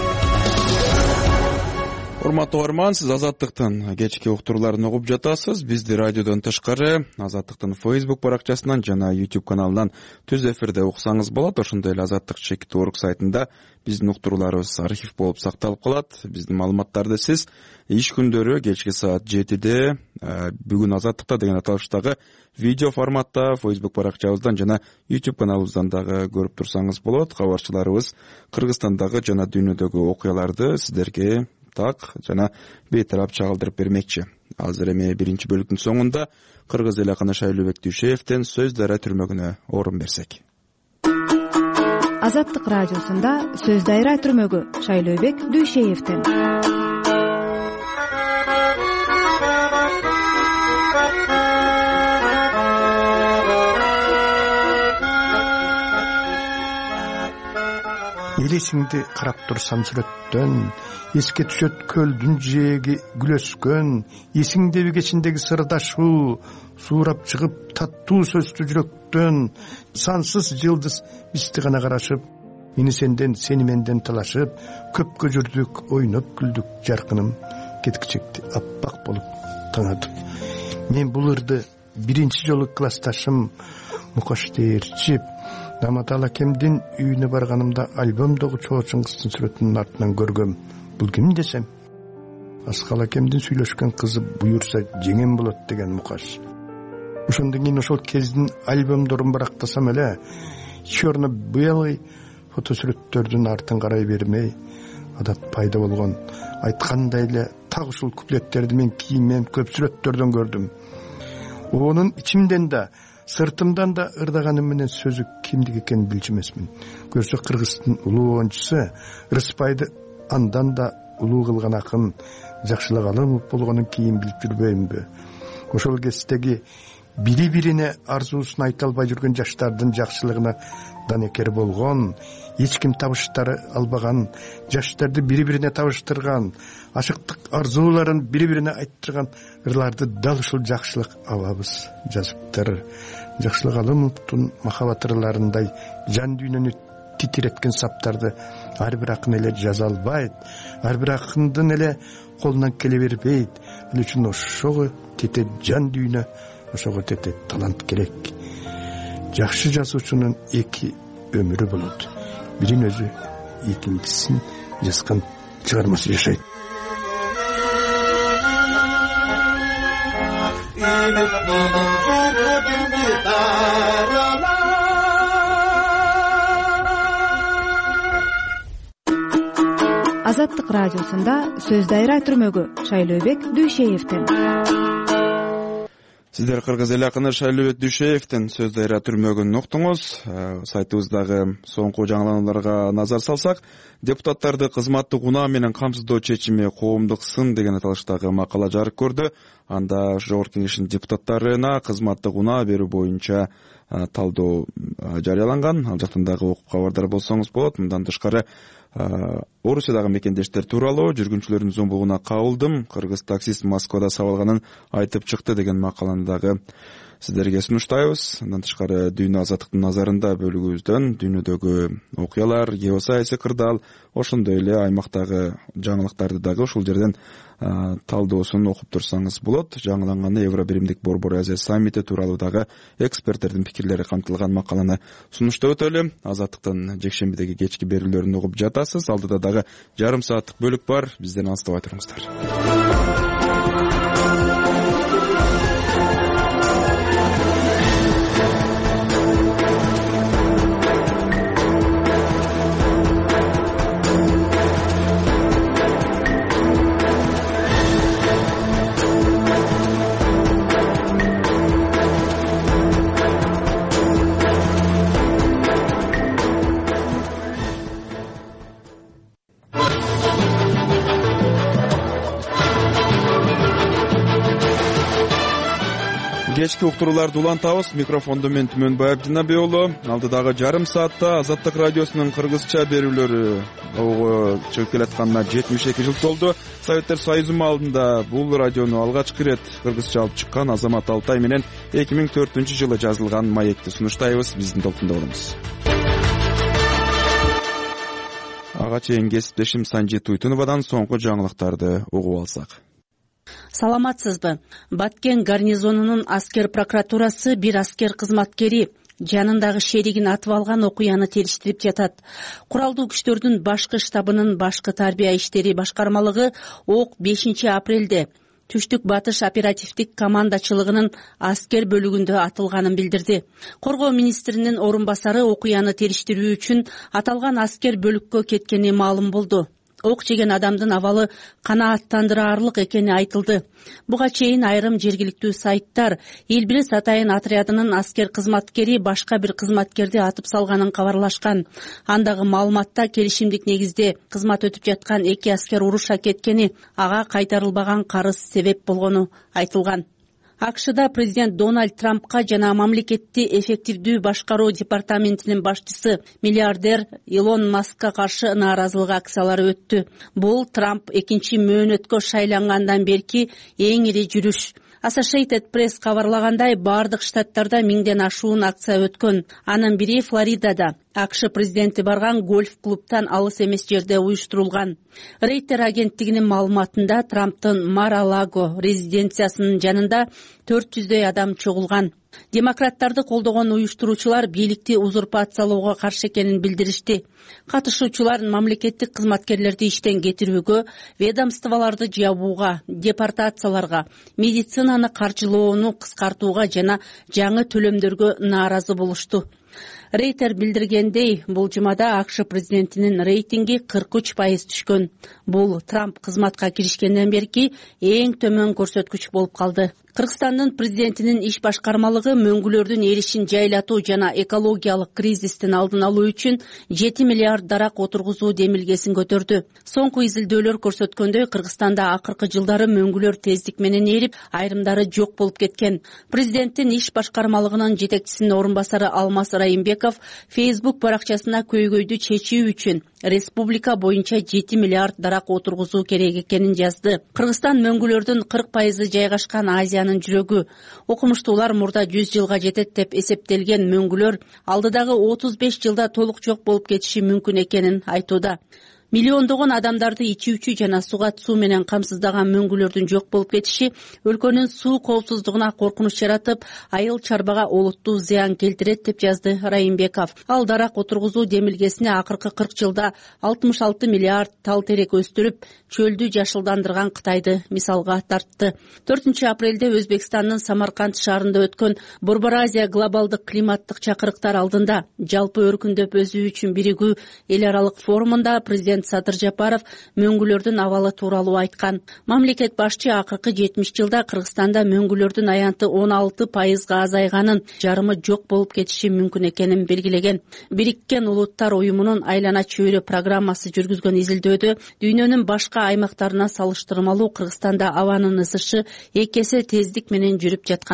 Урматтуу угарман, сиз Азаттыктын кечки уктурууларын угуп жатасыз. Бизди радиодон тышкары Азаттыктын Facebook баракчасынан жана YouTube каналынан түз эфирде уксаңыз болот. Ошондой эле азаттык точка орг сайтында биздин уктурууларыбыз архив болуп сакталып калат. Биздин маалыматтарды сиз иш күндөрү кечки саат жетиде бүгүн Азаттыкта деген аталыштагы видео форматта Facebook баракчабыздан жана YouTube каналыбыздан дагы көрүп турсаңыз болот. Кабарчыларыбыз Кыргызстандагы жана дүйнөдөгү окуяларды сиздерге так жана бейтарап чагылдырып бермекчи. Азыр эми биринчи бөлүктүн соңунда кыргыз эл акыны Шайлообек Дүйшеевден Сөз Дайра түрмөгүнө орун берсек. Азаттык радиосунда Сөз Дайра түрмөгү Шайлообек Дүйшеевден. Элесиңди карап турсам сүрөттөн, эске түшөт көлдүн жээги күлөскөн, эсиңдеби кечиндеги сырдашуу, суурап чыгып таттуу сөздү жүрөктөн, сансыз жылдыз бизди гана карашып, мени сенден, сени менден талашып, көпкө жүрдүк, ойноп күлдүк, жаркыным кеткичекти аппак болуп таңатып. Мен бул ырды биринчи жолу классташым Мукаш Дээрчип Наматал акемдин үйүнө барганымда альбомдогу Чоо Чыңгыздын сүрөтүнүн артынан көргөм. Бул ким десем? Аскал акемдин сүйлөшкөн кызы буюрса жеңем болот деген Мукаш. Ошондон кийин ошол кездин альбомдорун барактасам эле черно-белый фотосүрөттөрдүн артын карай бермей, адат пайда болгон айткандай эле так ушул куплеттерди мен кийинмен көп сүрөттөрдөн көрдүм. Онун ичимден да сыртымдан да ырдаганым менен сөзү кимдик экенин билчү эмесмин. Көрсө Кыргыздын улуу оюнчусу Рыспайды андан да улуу кылган акын Жакшылык Алымов болгонун кийин билип жүрбөймүнбү? Ошол кездеги бири-бирине арзуусун айта албай жүргөн жаштардын жакшылыгына данекер болгон, эч ким табыштары албаган, жаштарды бири-бирине табыштырган, ашыктык арзууларын бири-бирине айттырган ырларды дал ушул Жакшылык абабыз жазыптыр. Жакшылык Алымовдун махабат ырларындай жан дүйнөнү титиреткен саптарды ар бир акын эле жаза албайт, ар бир акындын эле колунан келе бербейт. Ал үчүн ошого тете жан дүйнө, ошого тете талант керек. Жакшы жазуучунун эки өмүрү болот. Бирин өзү, экинчисин жазган чыгармасы жашайт. Азаттык радиосунда Сөз Дайра түрмөгү Шайлообек Дүйшеевден. Сиздер кыргыз эл акыны Шайлообек Дүйшеевден Сөз Дайра түрмөгүн уктуңуз. Сайтыбыздагы соңку жаңылаууларга назар салсак, депутаттарды кызматтык унаа менен камсыздоо чечими коомдук сын деген аталыштагы макала жарык көрдү. Анда Жогорку Кеңештин депутаттарына кызматтык унаа берүү боюнча талдоо жарыяланган. Ал жактан дагы окуп кабардар болсоңуз болот. Мындан тышкары Орусиядагы мекендештер тууралуу жүргүнчүлөрдүн зомбугуна кабылдым, кыргыз таксист Москвада сабалганын айтып чыкты деген макаланы дагы сиздерге сунуштайбыз. Андан тышкары Дүйнө азаттыктын назарында бөлүгүбүздөн дүйнөдөгү окуялар, геосаясий кырдаал, ошондой эле аймактагы жаңылыктарды дагы ушул жерден талдоосун окуп турсаңыз болот. Жаңыланганы Евро биримдик Борбор Азия саммити тууралуу дагы эксперттердин пикирлери камтылган макаланы сунуштап өтөлү. Азаттыктын жекшембидеги кечки берүүлөрүн угуп жатасыз. Алдыда дагы жарым сааттык бөлүк бар. Бизден алыстабай туруңуздар. Кечки уктурууларды улантабыз. Микрофондо мен Түмөнбай Абдинабек уулу. Алдыдагы жарым саатта Азаттык радиосунун кыргызча берүүлөрү ого чыгып келатканына жетимиш эки жыл толду. Советтер Союзу алдында бул радиону алгачкы ирет кыргызча алып чыккан Азамат Алтай менен эки миң төртүнчү жылы жазылган маекти сунуштайбыз. Биздин толкунда болуңуз. Ага чейин кесиптешим Санжи Туйтуновадан соңку жаңылыктарды угуп алсак. Саламатсызбы? Баткен гарнизонунун аскер прокуратурасы бир аскер кызматкери жанындагы шеригин атып алган окуяны териштирип жатат. Куралдуу күчтөрдүн башкы штабынын башкы тарбия иштери башкармалыгы ок бешинчи апрелде Түштүк батыш оперативдик командачылыгынын аскер бөлүгүндө атылганын билдирди. Коргоо министринин орун басары окуяны териштирүү үчүн аталган аскер бөлүккө кеткени маалым болду. Ок жеген адамдын абалы канааттандыраарлык экени айтылды. Буга чейин айрым жергиликтүү сайттар эл билес атайын отрядынын аскер кызматкери башка бир кызматкерди атып салганын кабарлашкан. Андагы маалыматта келишимдик негизде кызмат өтүп жаткан эки аскер уруша кеткени, ага кайтарылбаган карыз себеп болгону айтылган. АКШда президент Дональд Трампка жана мамлекетти эффективдүү башкаруу департаментинин башчысы миллиардер Илон Маскка каршы нааразылык акциялары өттү. Бул Трамп экинчи мөөнөткө шайлангандан берки эң ири жүрүш. Associated Press кабарлагандай, бардык штаттарда миңден ашуун акция өткөн. Анын бири Флоридада, АКШ президенти барган гольф-клубтан алыс эмес жерде уюштурулган. Рейтер агенттигинин маалыматында Трамптын Мар-а-Лаго резиденциясынын жанында төрт жүздөй адам чогулган. Демократтарды колдогон уюштуруучулар бийликти узурпациялоого каршы экенин билдиришти. Катышуучулар мамлекеттик кызматкерлерди иштен кетирүүгө, ведомстволорду жабууга, депортацияларга, медицинаны каржылоону кыскартууга жана жаңы төлөмдөргө нааразы болушту. Рейтер билдиргендей, бул жумада АКШ президентинин рейтинги кырк үч пайыз түшкөн. Бул Трамп кызматка киришкенден берки эң төмөн көрсөткүч болуп калды. Кыргызстандын президентинин иш башкармалыгы мөңгүлөрдүн эришин жайлатуу жана экологиялык кризистин алдын алуу үчүн жети миллиард дарак отургузуу демилгесин көтөрдү. Соңку изилдөөлөр көрсөткөндөй, Кыргызстанда акыркы жылдары мөңгүлөр тездик менен эрип, айрымдары жок болуп кеткен. Президенттин иш башкармалыгынын жетекчисинин орун басары Алмаз Райымбеков Facebook баракчасына көйгөйдү чечүү үчүн республика боюнча жети миллиард дарак отургузуу керек экенин жазды. Кыргызстан мөңгүлөрдүн кырк пайызы жайгашкан Азиянын жүрөгү. Окумуштуулар мурда жүз жылга жетет деп эсептелген мөңгүлөр алдыдагы отуз беш жылда толук жок болуп кетиши мүмкүн экенин айтууда. Миллиондогон адамдарды ичүүчү жана сугат суу менен камсыздаган мөңгүлөрдүн жок болуп кетиши өлкөнүн суу коопсуздугуна коркунуч жаратып, айыл чарбага олуттуу зыян келтирет деп жазды Райымбеков. Ал дарак отургузуу демилгесине акыркы кырк жылда алтымыш алты миллиард тал терек өстүрүп, чөлдү жашылдандырган Кытайды мисалга тартты. төртүнчү апрелде Өзбекстандын Самарканд шаарында өткөн Борбор Азия глобалдык климаттык чакырыктар алдында жалпы өркүндөп өсүү үчүн биригүү эл аралык форумунда президент Садыр Жапаров мөңгүлөрдүн абалы тууралуу айткан. Мамлекет башчы акыркы жетимиш жылда Кыргызстанда мөңгүлөрдүн аянты он алты пайызга азайганын, жарымы жок болуп кетиши мүмкүн экенин белгилеген. Бириккен Улуттар уюмунун айлана чөйрө программасы жүргүзгөн изилдөөдө дүйнөнүн башка аймактарына салыштырмалуу Кыргызстанда абанын ысышы эки эсе тездик менен жүрүп жатканы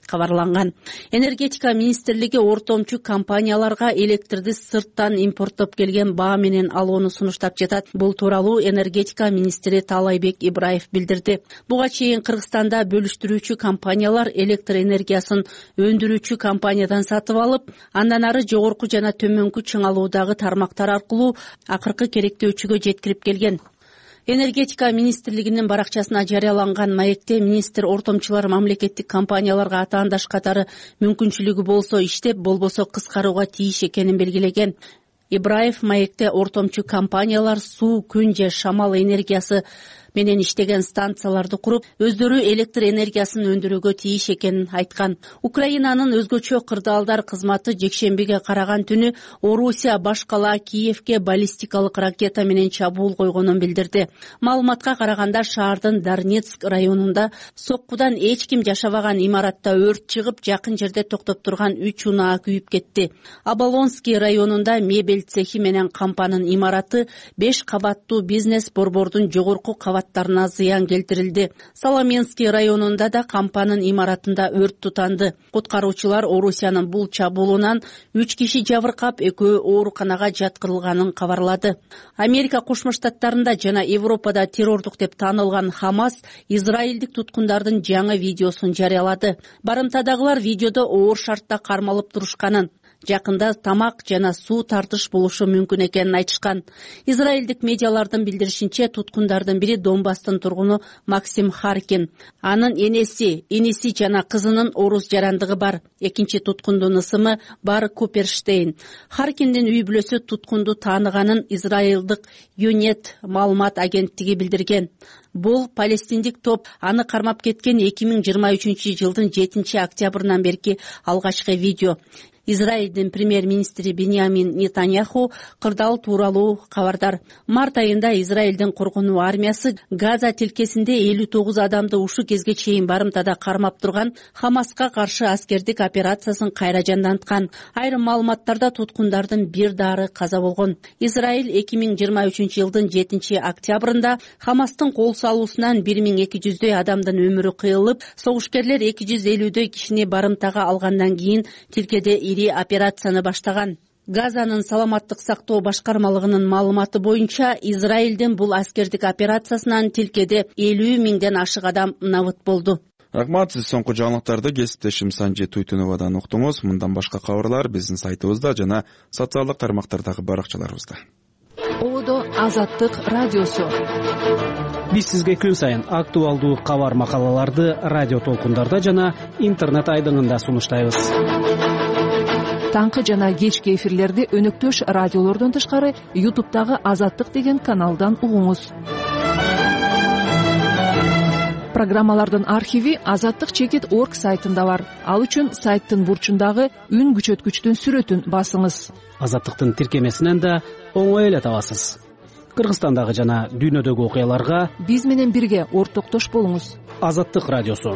кабарланган. Энергетика министрлиги ортомчу компанияларга электрди сырттан импорттоп келген баа менен алууну сунуштап жатат. Бул тууралуу энергетика министри Таалайбек Ибраев билдирди. Буга чейин Кыргызстанда бөлүштүрүүчү компаниялар электр энергиясын өндүрүүчү компаниядан сатып алып, андан ары жогорку жана төмөнкү чыңалуудагы тармактар аркылуу акыркы керектөөчүгө жеткирип келген. Энергетика министрлигинин баракчасына жарыяланган маекте министр ортомчулар мамлекеттик компанияларга атаандаш катары мүмкүнчүлүгү болсо иштеп, болбосо кыскарууга тийиш экенин белгилеген. Ибраев маекте ортомчу компаниялар суу, күн же шамал энергиясы менен иштеген станцияларды куруп, өздөрү электр энергиясын өндүрүүгө тийиш экенин айткан. Украинанын өзгөчө кырдаалдар кызматы жекшембиге караган түнү Орусия баш кала Киевке баллистикалык ракета менен чабуул койгонун билдирди. Маалыматка караганда шаардын Дарнецк районунда соккудан эч ким жашабаган имаратта өрт чыгып, жакын жерде токтоп турган үч унаа күйүп кетти. Оболонский районунда мебель цехи менен кампанын имараты беш кабаттуу бизнес борбордун жогорку кабат зыян келтирилди. Соломенский районунда да кампанын имаратында өрт тутанды. Куткаруучулар Орусиянын бул чабуулунан үч киши жабыркап, экөө ооруканага жаткырылганын кабарлады. Америка Кошмо Штаттарында жана Европада террордук деп таанылган Хамас израилдик туткундардын жаңы видеосун жарыялады. Барымтадагылар видеодо оор шартта кармалып турушканын, жакында тамак жана суу тартыш болушу мүмкүн экенин айтышкан. Израилдик медиалардын билдиришинче, туткундардын бири Донбасстын тургуну Максим Харкин. Анын энеси, иниси жана кызынын орус жарандыгы бар. Экинчи туткундун ысымы Бар Куперштейн. Харкиндин үй бүлөсү туткунду тааныганын израилдык Юнет маалымат агенттиги билдирген. Бул палестиндик топ аны кармап кеткен эки миң жыйырма үчүнчү жылдын жетинчи октябрынан берки алгачкы видео. Израилдин премьер-министри Беньямин Нетаньяху кырдаал тууралуу кабардар. Март айында Израилдин коргонуу армиясы Газа тилкесинде элүү тогуз адамды ушу кезге чейин барымтада кармап турган Хамаска каршы аскердик операциясын кайра жанданткан. Айрым маалыматтарда туткундардын бир дары каза болгон. Израиль эки миң жыйырма үчүнчү жылдын жетинчи октябрында Хамастын кол салуусунан бир миң эки жүздөй адамдын өмүрү кыйылып, согушкерлер эки жүз элүүдөй кишини барымтага алгандан кийин тилкеде операцияны баштаган. Газанын саламаттык сактоо башкармалыгынын маалыматы боюнча, Израилдин бул аскердик операциясынан тилкеде элүү миңден ашык адам набыт болду. Рахмат, сиз соңку жаңылыктарды кесиптешим Санжи Туйтуновадан уктуңуз. Мындан башка кабарлар биздин сайтыбызда жана социалдык тармактардагы баракчаларыбызда. Одо Азаттык радиосу. Биз сизге күн сайын актуалдуу кабар макалаларды радио толкундарда жана интернет айдыңында сунуштайбыз. Таңкы жана кечки эфирлерди өнөктөш радиолордон тышкары ютубтагы Азаттык деген каналдан угуңуз. Программалардын архиви азаттык чекит точка орг сайтында бар. Ал үчүн сайттын бурчундагы үн күчөткүчтүн сүрөтүн басыңыз. Азаттыктын тиркемесинен да оңой эле табасыз. Кыргызстандагы жана дүйнөдөгү окуяларга биз менен бирге ортоктош болуңуз. Азаттык радиосу.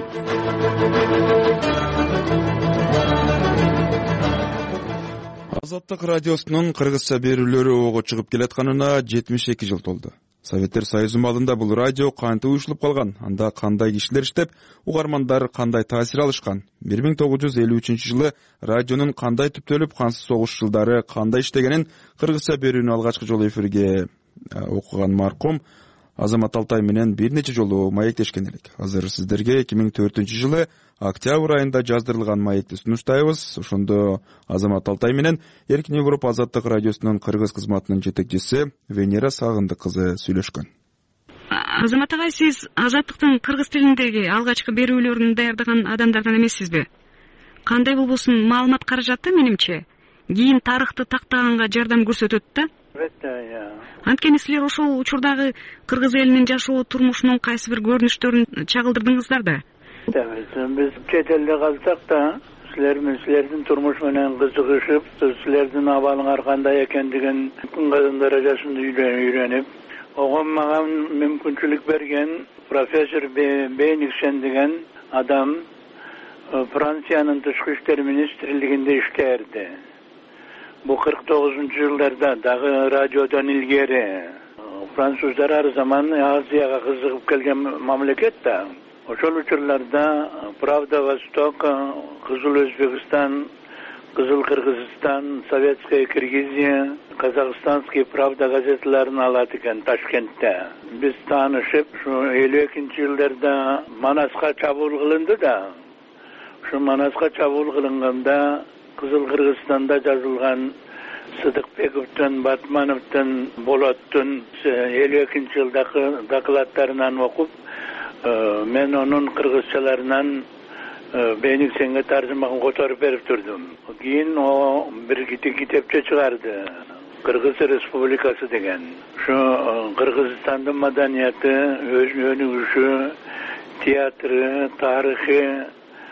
Азаттык радиосунун кыргызча берүүлөрү ого чыгып келатканына жетимиш эки жыл толду. Советтер Союзу маалында бул радио кантип уюшулуп калган, анда кандай кишилер иштеп, угармандар кандай таасир алышкан? бир миң тогуз жүз элүү үчүнчү жылы радионун кандай түптөлүп, кансыз согуш жылдары кандай иштегенин кыргызча берүүнү алгачкы жолу эфирге окуган маркум Азамат Алтай менен бир нече жолу маектешкен элек. Азыр сиздерге эки миң төртүнчү жылы октябрь айында жаздырылган маекти сунуштайбыз. Ошондо Азамат Алтай менен Эркин Европа Азаттык радиосунун кыргыз кызматынын жетекчиси Венера Сагындык кызы сүйлөшкөн. Азамат агай, сиз Азаттыктын кыргыз тилиндеги алгачкы берүүлөрүн даярдаган адамдардан эмессизби? Кандай болбосун маалымат каражаты менимче кийин тарыхты тактаганга жардам көрсөтөт да. Анткени силер ошол учурдагы кыргыз элинин жашоо турмушунун кайсы бир көрүнүштөрүн чагылдырдыңыздар да. Биз чет элде калсак да, силер менен силердин турмуш менен кызыгышып, силердин абалыңар кандай экендигин күн даражасында үйрөнүп, ого мага мүмкүнчүлүк берген профессор Бейниксен деген адам Франциянын тышкы иштер министрлигинде иштээрди. Бу кырк тогузунчу жылдарда дагы радиодон илгери. Француздар ар заман Азияга кызыгып келген мамлекет да. ошол учурларда Правда Восток, Кызыл Өзбекстан, Кызыл Кыргызстан, Советская Киргизия, Казакстанский Правда газеталарын алат экен Ташкентте. Биз таанышып, ушу элүү экинчи жылдарда Манаска чабуул кылынды да. Ушу Манаска чабуул кылынганда Кызыл Кыргызстанда жазылган Сыдыкбековдун, Батмановдун, Болоттун элүү экинчи жылдагы докладдарын окуп, мен онун кыргызчаларынан бейник сенге таржымагын которуп берип турдум. Кийин о бир китепче чыгарды. Кыргыз Республикасы деген. Ушу Кыргызстандын маданияты, өнүгүшү, театры, тарыхы,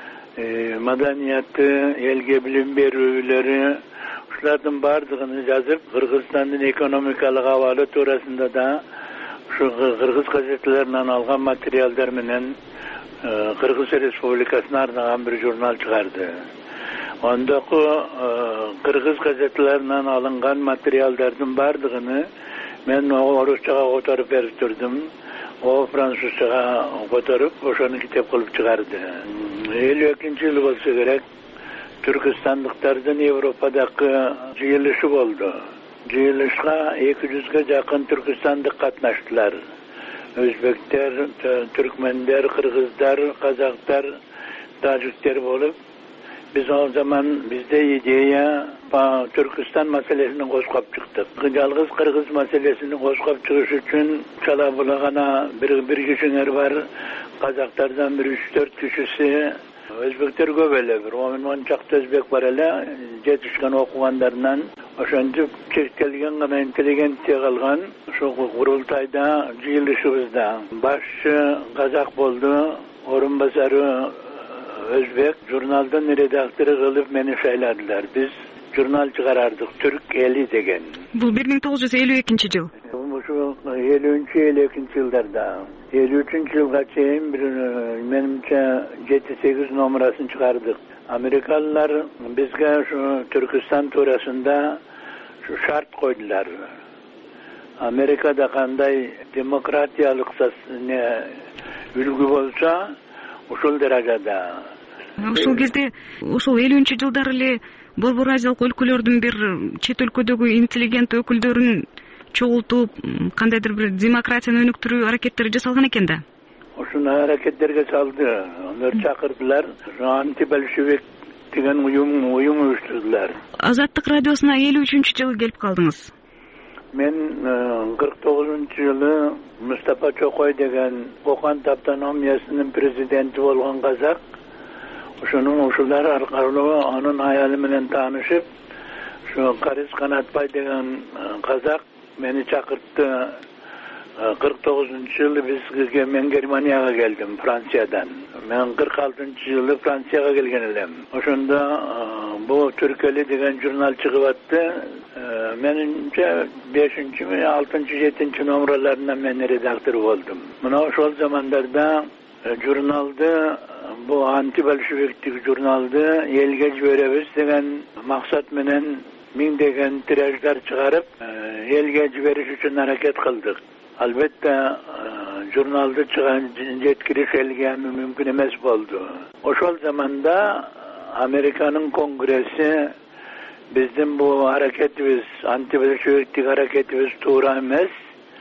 маданияты, элге билим берүүлөрү, ушулардын бардыгын жазып, Кыргызстандын экономикалык абалы туурасында да ушу кыргыз газеталарынан алган материалдар менен Кыргыз Республикасына арнаган бир журнал чыгарды. Ондоку кыргыз газеталарынан алынган материалдардын бардыгын мен орусчага которуп берип турдум. О французчага которуп, ошону китеп кылып чыгарды. элүү экинчи жыл болсо керек, түркүстандыктардын Европадагы жыйылышы болду. Жыйылышка эки жүзгө жакын түркүстандык катнаштылар. Өзбектер, түркмендер, кыргыздар, казактар, тажиктер болуп, биз ал заман бизде идея Түркүстан маселесин козгоп чыктык. Жалгыз кыргыз маселесин козгоп чыгыш үчүн чала булагана бир бир кишиңер бар, казактардан бир үч төрт кишиси, өзбектер көп эле, бир он чакты өзбек бар эле, жетишкен окугандарынан ошентип чектелген гана интеллигенция калган. Ошол курултайда жыйылышыбызда башчы казак болду, орун басары өзбек, журналдын редактору кылып мени шайладылар. Биз журнал чыгарардык, Түрк эли деген. Бул бир миң тогуз жүз элүү экинчи жыл. Ошо элүүнчү элүү экинчи жылдарда. элүү үчүнчү жылга чейин бир менимче жети сегиз номерасын чыгардык. Америкалылар бизге ушу Түркүстан туурасында шарт койдулар. Америкада кандай демократиялык үлгү болсо, ушул даражада. Ошол кезде, ошол элүүнчү жылдары эле Борбор Азиялык өлкөлөрдүн бир чет өлкөдөгү интеллигент өкүлдөрүн чогултуп, кандайдыр бир демократияны өнүктүрүү аракеттери жасалган экен да. Ошону аракеттерге салды. Алар чакырдылар. Антибольшевик деген уюм уюм уюштурдулар. Азаттык радиосуна элүү үчүнчү жылы келип калдыңыз. Мен кырк тогузунчу жылы Мустапа Чокой деген Кокан автономиясынын президенти болгон казак, ошонун ушулар аркылуу анын аялы менен таанышып, ушу Карис Канатбай деген казак мени чакыртты. кырк тогузунчу жылы бизге мен Германияга келдим, Франциядан. Мен кырк алтынчы жылы Францияга келген элем. Ошондо бу Түрк эли деген журнал чыгып атты. Менимче бешинчи, алтынчы, жетинчи номерларынан мен редактор болдум. Мына ошол замандарда журналды, бу антибольшевиктик журналды элге жиберебиз деген максат менен миңдеген тираждар чыгарып, элге жибериш үчүн аракет кылдык. Албетте журналды чыган жеткириш элге мүмкүн эмес болду. Ошол заманда Американын конгресси биздин бу аракетибиз, антибольшевиктик аракетибиз туура эмес,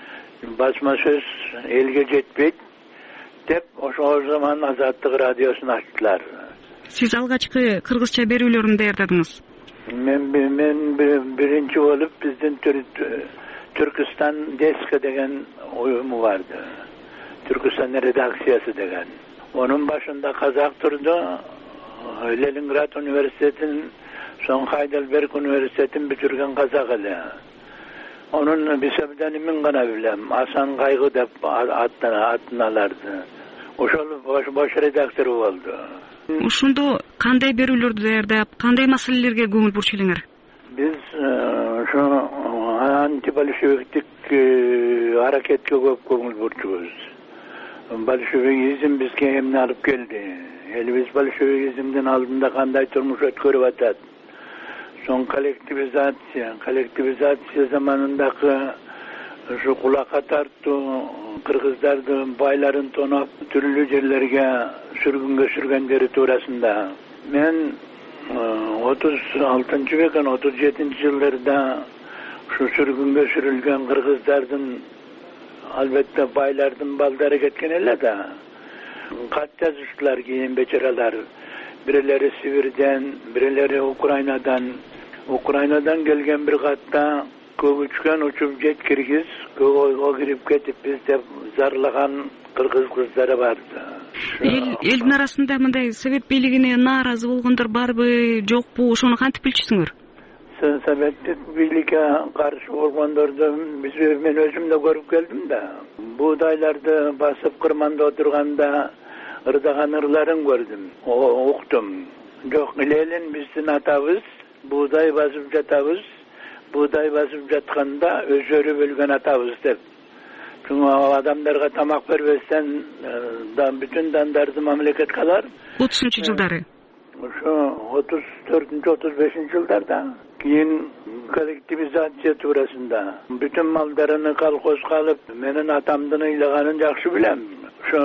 басма сөз элге жетпейт деп ошол заман Азаттык радиосун ачтылар. Сиз алгачкы кыргызча берүүлөрүн даярдадыңыз? Мен мен биринчи болуп биздин Түркүстан Деска деген уюму барды. Түркүстан редакциясы деген. Onun başında Kazak durdu. Leningrad Üniversitesi'nin, son Heidelberg Üniversitesi'nin bitirgen Kazak ile. Onun bir sebdenimin gana bilem. Hasan Kaygı da attınalardı. Ошол boş, boş redaktörü oldu. Ошондо кандай берүүлөрдү даярдап, кандай маселелерге көңүл бурчулуңар? Биз ошо антибольшевиктик аракетке көп көңүл бурчубуз. Большевизм бизге эмне алып келди? Элибиз большевизмдин алдында кандай турмуш өткөрүп атат? Son kollektivizasyon, kollektivizasyon zamanındaki ушу кулакка тартуу кыргыздарды байларын тонап түрлүү жерлерге сүргүнгө сүргөндөрү туурасында мен отуз алтынчы бекен отуз жетинчи жылдарда ушу сүргүнгө сүрүлгөн кыргыздардын албетте байлардын балдары кеткен эле да кат жазыштылар. Кийин бечаралар бирелери Сибирден, бирелери Украинадан Украинадан келген bir катта көп учкан учуп жет киргиз ойго кирип кетиппиз деп зарлаган кыргыз кыздары барды. Элдин арасында мындай совет бийлигине нааразы болгондор барбы, жокпу, ошону кантип билчүсүңөр? Советтик бийликке каршы болгондорду биз мен өзүм да көрүп келдим да. Buğdaylarda basıp kırmanda oturganda ırdağan ırların gördüm, uqtum. Жоқ, ilelin bizden atabız, buğday basıp jatabız, buğday basıp jatkanda özörü bölgen atabız dep. Çünkü adamlarga tamak vermezsen bütün dandardı mamleket kalar. otuzuncu жылдары. Şu otuz dördüncü otuz beşinci yıllarda keyin kollektivizatsiya tuurasında bütün mallarını kolxozga alıp menin atamdın ıylaganin jakşı bilem. Şu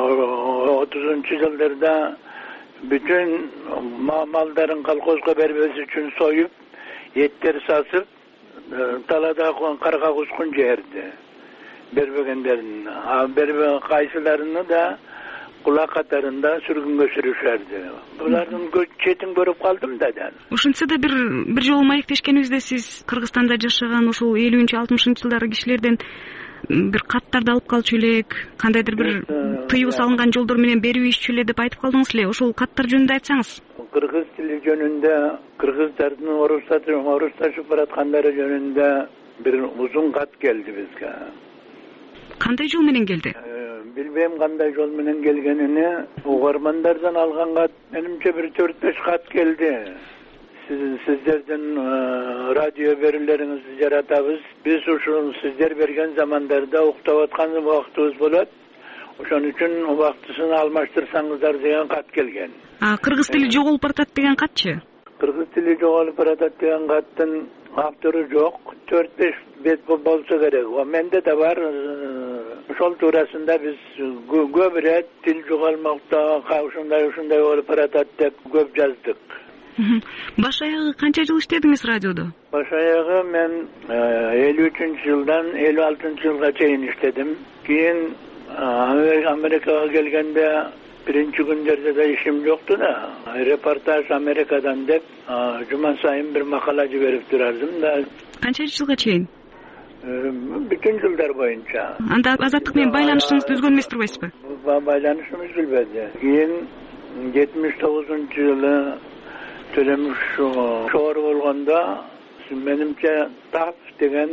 otuzuncu yıllarda bütün malların kolxozga bermesi için soyup etleri sasıp talada karga kuskun yerdi. Berbegenlerin, berbe kaysilerini da kulak katarında sürgünge sürüşerdi. Bularning çetin görüp kaldım da. Ушунча да бир бир жолу маектешкенибизде сиз Кыргызстанда жашаган ушул элүүнчү алтымышынчы жылдары кишилерден бир каттарды алып калчу элек, кандайдыр бир тыюу салынган жолдор менен берип ишчү эле деп айтып калдыңыз эле. Ошол каттар жөнүндө айтсаңыз. Кыргыз тили жөнүндө кыргыздардын орусташып бараткандары жөнүндө бир узун кат келди бизге. Кандай жол менен келди? Bilmem qanday yol menen gelgenini ugarmanlardan algan kat menimçe bir dört beş kat geldi. Siz, sizlerden uh, radyo verilerinizi yaratabız. Biz uşun sizler bergen zamanlarda uktap atkan vaktimiz bolat. Ошон үчүн убактысын алмаштырсаңыздар деген кат келген. А кыргыз тили жоголуп баратат деген катчы? Кыргыз тили жоголуп баратат деген каттын автору жок. төрт беш бет болсо керек. Менде да бар. Ошол туурасында биз көп ирет тил жоголмокто, ушундай ушундай болуп баратат деп көп жаздык. Баш аягы канча жыл иштедиңиз радиодо? Баш аягы мен элүү үчүнчү жылдан элүү алтынчы жылга чейин иштедим. Кийин Amerika'ya gelgende birinci günlerde de işim yoktu da reportaj Amerika'dan dep cuma sayın bir makalacı verip durardım da. Kança yılga çeyin? Bütün yıllar boyunca. Anda azatlık menен baylanışınızды üzgün emес турбайсызбы? Baylanışım üzülmedi. Keyin yetmiş dokuzuncu yılı Tölemiş şoğru olganda menimçe Taf degen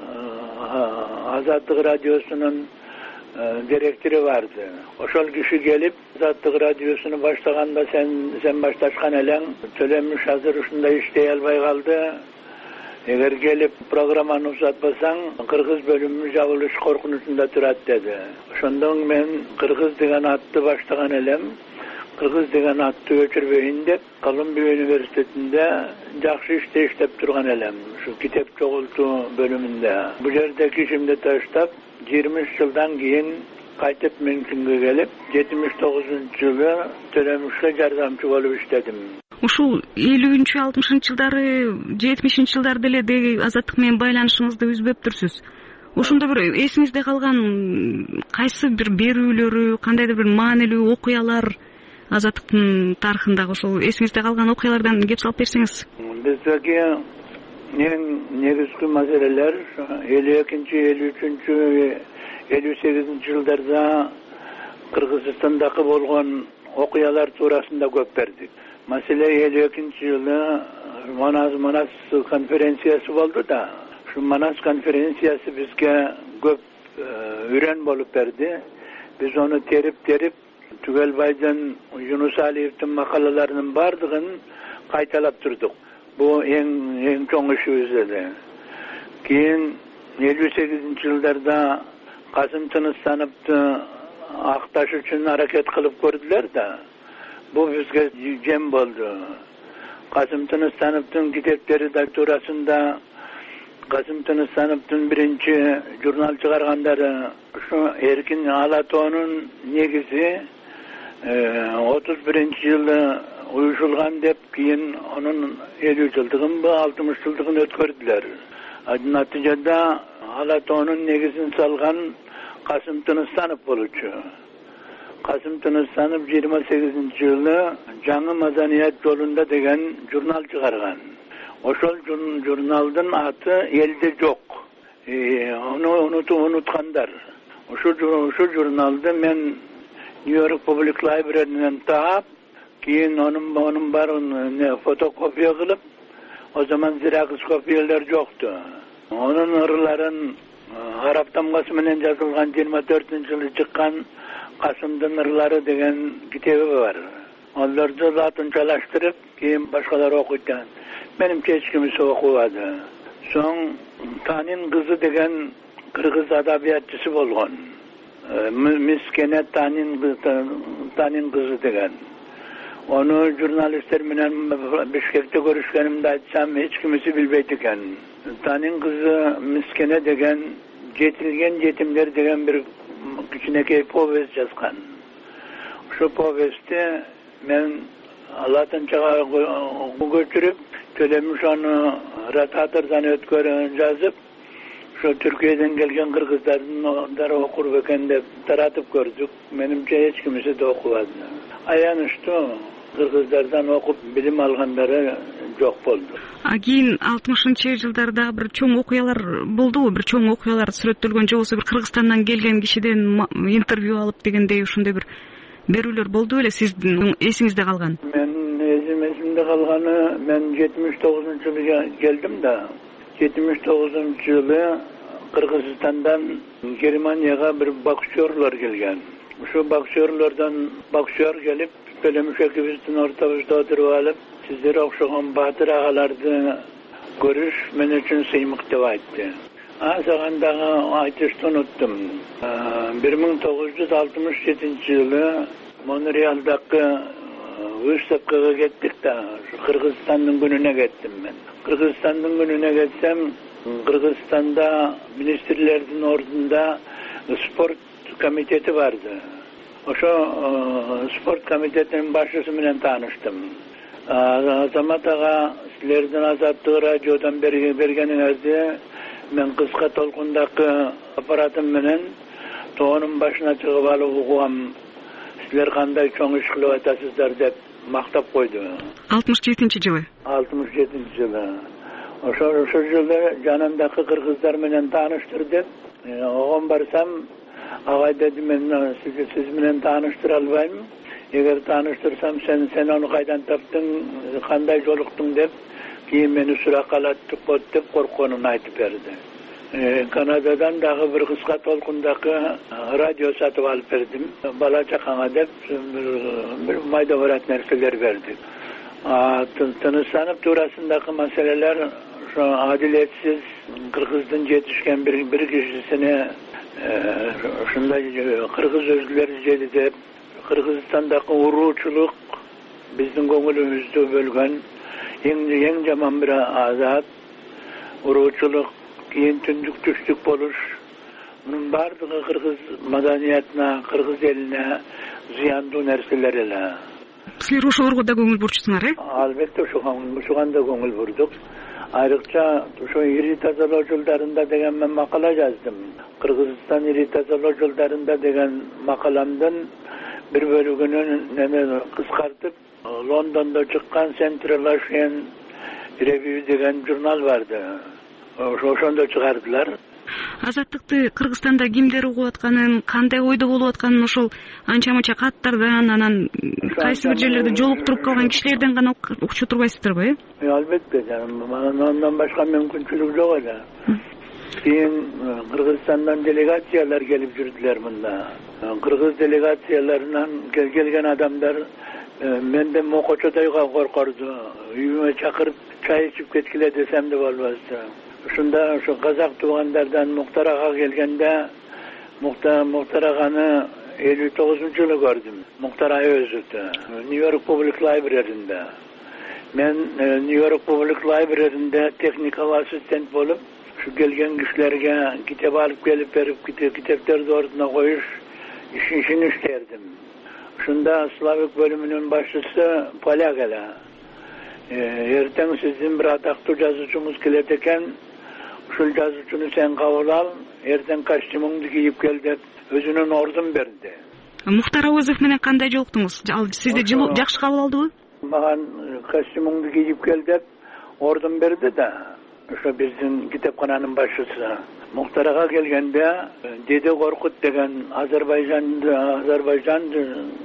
Azatlık Radyosu'nun direktörü vardı. Oşol kişi gelip Azatlık Radyosu'nu başlaganda sen sen baştaşkan elen Tölemiş hazır uşunda iştey albay kaldı. Eğer gelip programını uzatmasan Kırgız bölümü jabılış korkunusunda turat dedi. Şondan men Kırgız degen attı başlagan elem. Kırgız degen attı öçürbeyin dep Kolumbiya Üniversitesinde jakşı işte işlep turgan elem. Şu kitap çoğultu bölümünde. Bu yerdeki işimde taştap yirmi üç yıldan keyin qaytып Münken'e gelip yetmiş dokuzuncu yılı Tölemiş'le yardımcı olup işledim. Ушул элүүнчү алтымышынчы жылдары жетимишинчи жылдарда эле деги азаттык менен байланышыңызды үзбөптүрсүз. Ошондо бир эсиңизде калган кайсы бир берүүлөрү, кандайдыр бир маанилүү окуялар азаттыктын тарыхындагы ошол эсиңизде калган окуялардан кеп салып берсеңиз. Биздеги эң негизги маселелер элүү экинчи элүү үчүнчү элүү сегизинчи жылдарда Кыргызстандагы болгон окуялар туурасында көп бердик. Mesele elүү экинчи yılı Manas Manas konferensiyası oldu da şu Manas konferensiyası bizge köp üren bolup berdi. Biz onu terip terip Tügelbay'dan Yunus Aliyev'tin makalalarının bardığın kaytalap durduk. Bu en en çoğun işimiz dedi. Keyin elүү sekizinci yıllarda Kasım Tınıstanıp'tı Aktaş için hareket kılıp gördüler de bu bizge cem oldu. Kasım Tınıstanıp'tın kitapları da turasında Касым Тыныстановдун биринчи журнал чыгаргандары ушу Эркин Алатоонун негизи отуз биринчи жылы уюшулган деп, кийин анын элүү жылдыгынбы алтымыш жылдыгын өткөрдүлөр. Натыйжада Алатоонун негизин салган Касым Тыныстанов болчу. Касым Тыныстанов жыйырма сегизинчи жылы жаңы маданият жолунда деген журнал чыгарган. Ошол журналдын аты элде жок. Аны унуткандар. Ошол журналды мен Нью-Йорк Public Library'den таап, кийин onun onun барын фотокопия кылып, o zaman Xerox kopyalar жокту. Onun ырларын Arap tamgасы менен жазылган жыйырма төртүнчү жылы чыккан Касымдын ырлары деген китеби бар. Аларды латынчалаштырып, кийин башкалар окуйт. Менимче эч кимиси окубады. Соң Танин кызы деген кыргыз адабиятчысы болгон. Мискене Танин Танин кызы деген. Onu jurnalistler менен Бишкекте көрүшкөнүмдө айтсам, эч кимиси билбейт экен. Танин кызы Мискене деген жетилген жетимдер деген бир кичинекей повесть жазган. Ошо повестти мен латынчага көчүрүп, Төлөмүш аны ротатордон өткөрүп жазып, ошо Түркияден келген кыргыздардын окур экен деп таратып көрдүк. Менимче эч кимиси да окубады. Аянычтуу кыргыздардан окуп билим алгандары жок болду. А кийин алтымышынчы жылдарда бир чоң окуялар болдубу? Бир чоң окуялар сүрөттөлгөн же болбосо бир Кыргызстандан келген кишиден интервью алып дегендей ушундай бир берүүлөр болду беле сиздин эсиңизде калган? Мен өзүм эсимде калганы, мен жетимиш тогузунчу жылы келдим да. жетимиш тогузунчу жылы Кыргызстандан Германияга бир боксерлор келген. Ошо боксерлордон боксер келип, Төлөмүш экибиздин ортобузда отуруп алып, сиздер окшогон баатыр агаларды көрүш мен үчүн сыймык деп айтты. Азаган дагы айтышты унуттум. бир миң тогуз жүз алтымыш жетинчи жылы Монреалдагы выставкага кеттик да, Кыргызстандын күнүнө кеттим мен. Кыргызстандын күнүнө кетсем, Кыргызстанда министрлердин ордунда спорт комитети барды. Ошо спорт комитетинин башчысы менен тааныштым. Азамат ага, силердин Азаттык радиодон бергениңизди мен кыска толкундагы аппаратым менен тоонун башына чыгып алып угам. Силер кандай чоң иш кылып атасыздар деп мактап койду. алтымыш жетинчи жылы. алтымыш жетинчи жылы. Ошо ошо жылы жанымдагы кыргыздар менен тааныштырды. Огон барсам, агай деди, мен сиз менен тааныштыра албайм. Эгер тааныштырсам, сен сен аны кайдан таптың, кандай жолуктуң деп, кийин мени суракалаттык болот деп коркконун айтып берди. Канададан дагы бир кыска толкундагы радио сатып алып бердим. Бала чакаңа деп бир майда барат нерселер бердик. Тыныстанып туурасындагы маселелер ошо адилетсиз кыргыздын жетишкен бир бир кишисине ушундай кыргыз өзүлөрү жеди деп, Кыргызстандагы уруучулук биздин көңүлүбүздү бөлгөн эң жаман бир азат. Уруучулук, кийин түндүк түштүк болуш, мунун баардыгы кыргыз маданиятына, кыргыз элине зыяндуу нерселер эле. Силер ошолорго да көңүл бурчусуңар, э? Албетте, ошого да көңүл бурдук. Айрыкча ошо ири тазалоо жылдарында деген мен макала жаздым. Кыргызстан ири тазалоо жылдарында деген макаламдын бир бөлүгүнүн неме кыскартып, Лондондо чыккан Central Asian Review деген журнал барды. Ошондо чыгардылар. Азаттыкты Кыргызстанда кимдер угуп атканын, кандай ойдо болуп атканын ошол анча-мынча каттардан, анан кайсы бир жерлерде жолуктуруп калган кишилерден гана укчу турбайсыздарбы, э? Албетте, андан башка мүмкүнчүлүк жок эле. Кийин Кыргызстандан делегациялар келип жүрдүлөр мында. Кыргыз делегацияларынан келген адамдар менден мокочодой коркорду. Үйүмө чакырып чай ичип кеткиле десем де болбосту. Ушунда ошо казак туугандардан Муктар ага келгенде, Муктар аганы элүү тогузунчу жылы көрдүм. Муктар ага өзү Нью-Йорк Public Library'нде. Мен Нью-Йорк Public Library'нде техникалык ассистент болуп, Şu gelgen kişilerge kitap alıp gelip verip kitapları ortuna koyuş işini işlerdim. Şunda Slavik bölümünün başçısı Palagala. E, erten sizin bir adaklı yazıcımız kileteken şu yazıcını sen kabul al, erten kostyumunu giyip gel dep özünün ordun berdi. Muhtar Awazov menен kандай жолуктуңуз? Ал сизди жакшы кабыл алдыбы? Маған kostyumunu giyip gel dep ordun berdi da. Şu bizim kitapxananın başçısı. Muhtaraga gelgende Dede Korkut degen Azerbaycan'da Azerbaycan'da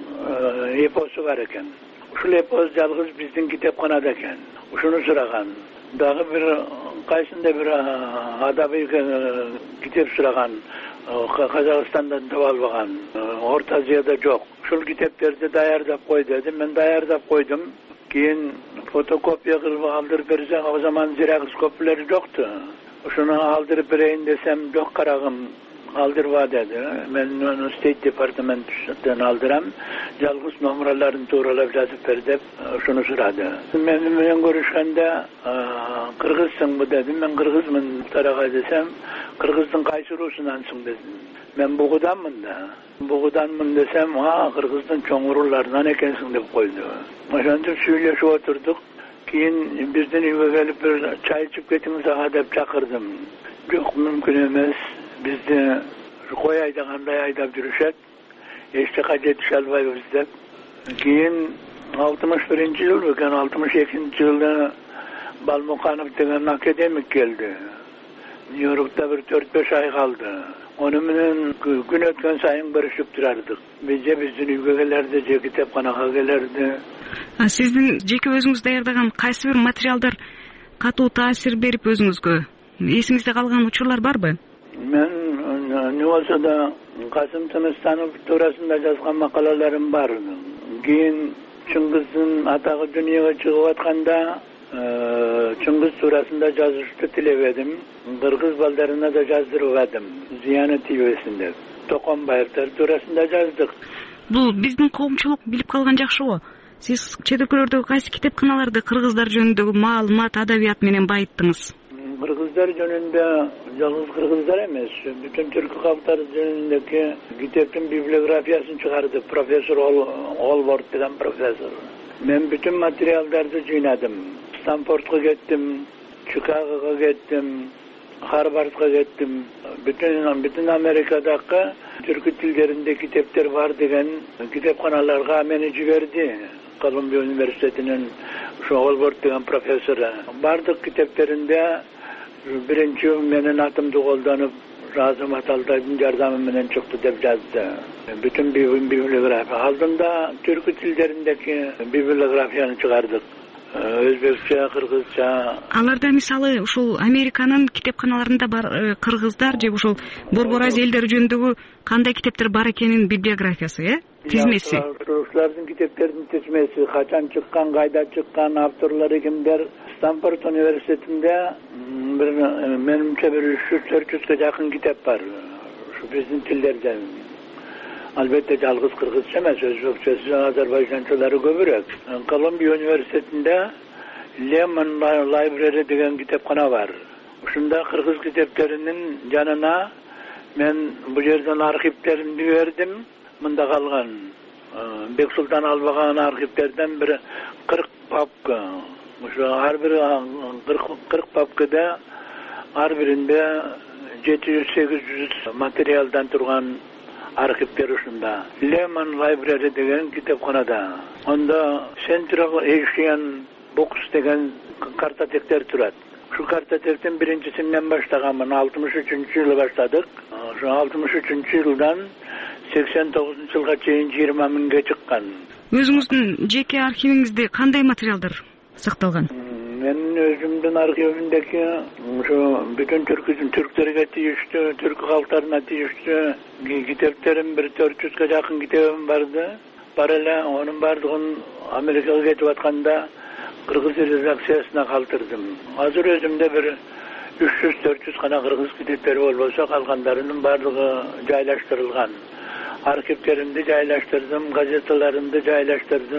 e, eposu var eken. Şu epos yalgız bizim kitapxanada eken. Şunu sıragan. Dağı bir kaysında bir adabi kitap sıragan. Kazakistan'dan davalbagan. Orta Asya'da yok. Şu kitapları dayardap koy dedim. Ben dayardap koydum. Keyin fotokopya kılıp aldırıp versek o zaman Xerox kopyaları yoktu. Şunu aldırıp vereyim desem yok karagım aldırva dedi. Ben onu State Department'ten aldıram. Yalgız numaralarını doğrulap yazıp verdim. Şunu sıradı. Benimle görüşkende Kırgızsın mı dedim. Ben Kırgızmın tarafa desem Kırgız'ın kaysı Rusunansın dedim. Ben Buğudanmın da. Buğudanmın desem ha Kırgız'ın çoğurlarından ekensin deyip koydu. Şimdi söyleşip oturduk. Keyin bizden eve gelip bir çay içip getiniz ağa dep çakırdım. Yok mümkün emez. Bizde koy ayda kanday aydap yürüşet. Eşte kaçet şalbayız dep. Keyin altmış birinci yıl bugün altmış ikinci yılda Balmukanov degen akademik geldi. New York'ta bir dört beş ay kaldı. Onun gün ötken sayın barışıp durardık. Bizce bizden ülkelerde je kitapxanaga gelerdi. Sizdin жеке өзүңүз даярдаган кайсы бир материалдар катуу таасир берип өзүңүзгө эсиңизде калган учурлар барбы? Men ne olsa da Kasım Tınıstanov tuurasında жазган makalalarım var. Keyin Çingiz'in atağı dünyaya çıkıp atkanda Çingiz tuurasında жазышты tilevedim. Kırgız baldarına da jazdırıvadım. Ziyana T V'sinde. Tokonbayevler tuurasında жаздык. Бул биздин коомчулук билип калган жакшыбы? Сиз чет өлкөлөрдөгү кайсы китепканаларды кыргыздар жөнүндөгү маалымат, адабият менен байыттыңыз? Kırgızlar жөнүндө жалгыз kırgızlar эмес, bütün Türk halkları жөнүндөгү kitaptın bibliografiyasını çıkardı Profesör Olward деген profesör. Ben bütün materyalları jıynadım. Stanford'a gittim, Chicago'ga gittim, Harvard'a gittim. Bütün bütün Amerika'daki Türk dillerinde kitaplar var degen kitapxanalarga meni jiberdi. Columbia Üniversitesi'nin şu Olward degen profesörü. Bardık kitaplarında birinci menin atımdı koldanıp Razım Ataltay'ın yardımı menen çıktı dep yazdı. Bütün bibliografi aldığında Türk dillerindeki bibliografiyаны çıkardık. Özbekçe, Kırgızca. Аларда мисалы ушул Американын китепканаларында бар кыргыздар же ушул Борбор Азия элдери жөнүндөгү кандай китептер бар экенин библиографиясы, э? Тизмеси. Ушулардын китептеринин тизмеси, качан чыккан, кайда чыккан, авторлору кимдер. Stanford Üniversitesi'nde bir menimçe bir üç yüz dört yüz'e yakın kitap var. Şu bizim dillerden. Elbette жалгыз Kırgızca emas, Özbekçesi, Azerbaycançaları göbürek. Columbia Üniversitesi'nde Lehman Library degen kitapxana var. Şunda Kırgız kitaplarının yanına men bu yerden arxivlerini verdim. Mında kalgan Beksultan Albagan arxivlerden bir kırk papka. Şu her bir kırk papkada her birinde yedi yüz sekiz yüz materyaldan turgan arxivler uşunda. Lehman Library degen kitapxanada. Onda Central Asian Books degen kartotekler turat. Şu kartotekten birincisinden başlagamın altmış üçüncü yılı başladık. Şu altmış üçüncü yıldan seksen dokuzuncu yılga чейин жыйырма миңге чыккан. Өзүңүздүн жеке архивиңизде кандай материалдар сакталган? Benim özümdün arşivimdeki şu bütün Türk'ün Türklerine tiyişti, Türk halklarına tiyişti. Kitaplarım bir dört yüz'e yakın kitabım vardı. Paralel onun bardığın Amerika'ya geçip atkanda Kırgız redaktsiyasına kaldırdım. Hazır özümde bir üç yüz dört yüz kana Kırgız kitapları olsa kalganlarının bardığı jaylaştırılgan. Arşivlerimde jaylaştırdım, gazetelerimde jaylaştırdım.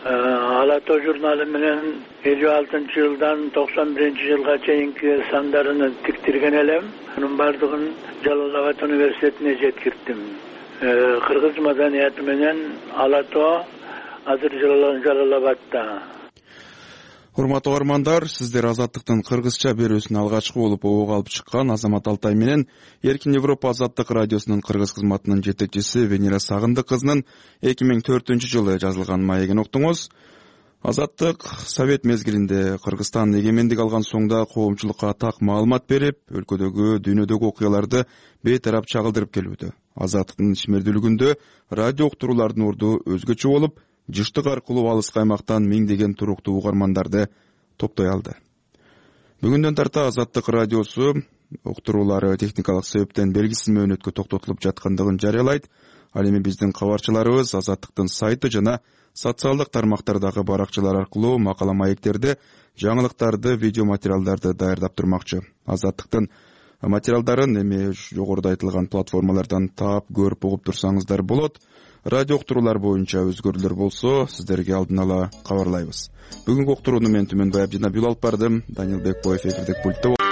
ала тоо журналы менен элүү алтынчы жылдан токсон биринчи жылга чейинки сандарыны тиктирген элем. Анын бардыгын Жалал Абад университетине жеткирдим. Кыргыз маданияты менен ала тоо азыр Жалал Абадта. Урматтуу угармандар, сиздер Азаттыктын кыргызча берүүсүнө алгачкы болуп обого алып чыккан Азамат Алтай менен Эркин Европа Азаттык радиосунун кыргыз кызматынын жетекчиси Венера Сагындык кызынын эки миң төртүнчү жылы жазылган маегин уктуңуз. Азаттык Совет мезгилинде Кыргызстан эгемендик алган соңда коомчулукка так маалымат берип, өлкөдөгү, дүйнөдөгү окуяларды бейтарап чагылдырып келүүдө. Азаттыктын ишмердүүлүгүндө радио уктуруулардын орду өзгөчө болуп, жыштык аркылуу алыскы аймактан миңдеген туруктуу угармандарды топтой алды. Бүгүндөн тарта Азаттык радиосу уктуруулары техникалык себептен белгисиз мөөнөткө токтотулуп жаткандыгын жарыялайт. Ал эми биздин кабарчыларыбыз Азаттыктын сайты жана социалдык тармактардагы баракчалар аркылуу макала маектерди, жаңылыктарды, видео материалдарды даярдап турмакчы. Азаттыктын материалдарын эми жогоруда айтылган платформалардан таап, көрүп угуп турсаңыздар болот. Радио уктуруулар боюнча өзгөрүүлөр болсо, сиздерге алдын ала кабарлайбыз. Бүгүнкү уктурууну мен Түмөнбаев жана Бюл алып бардым. Данил Бекбоев эфирдик пультта.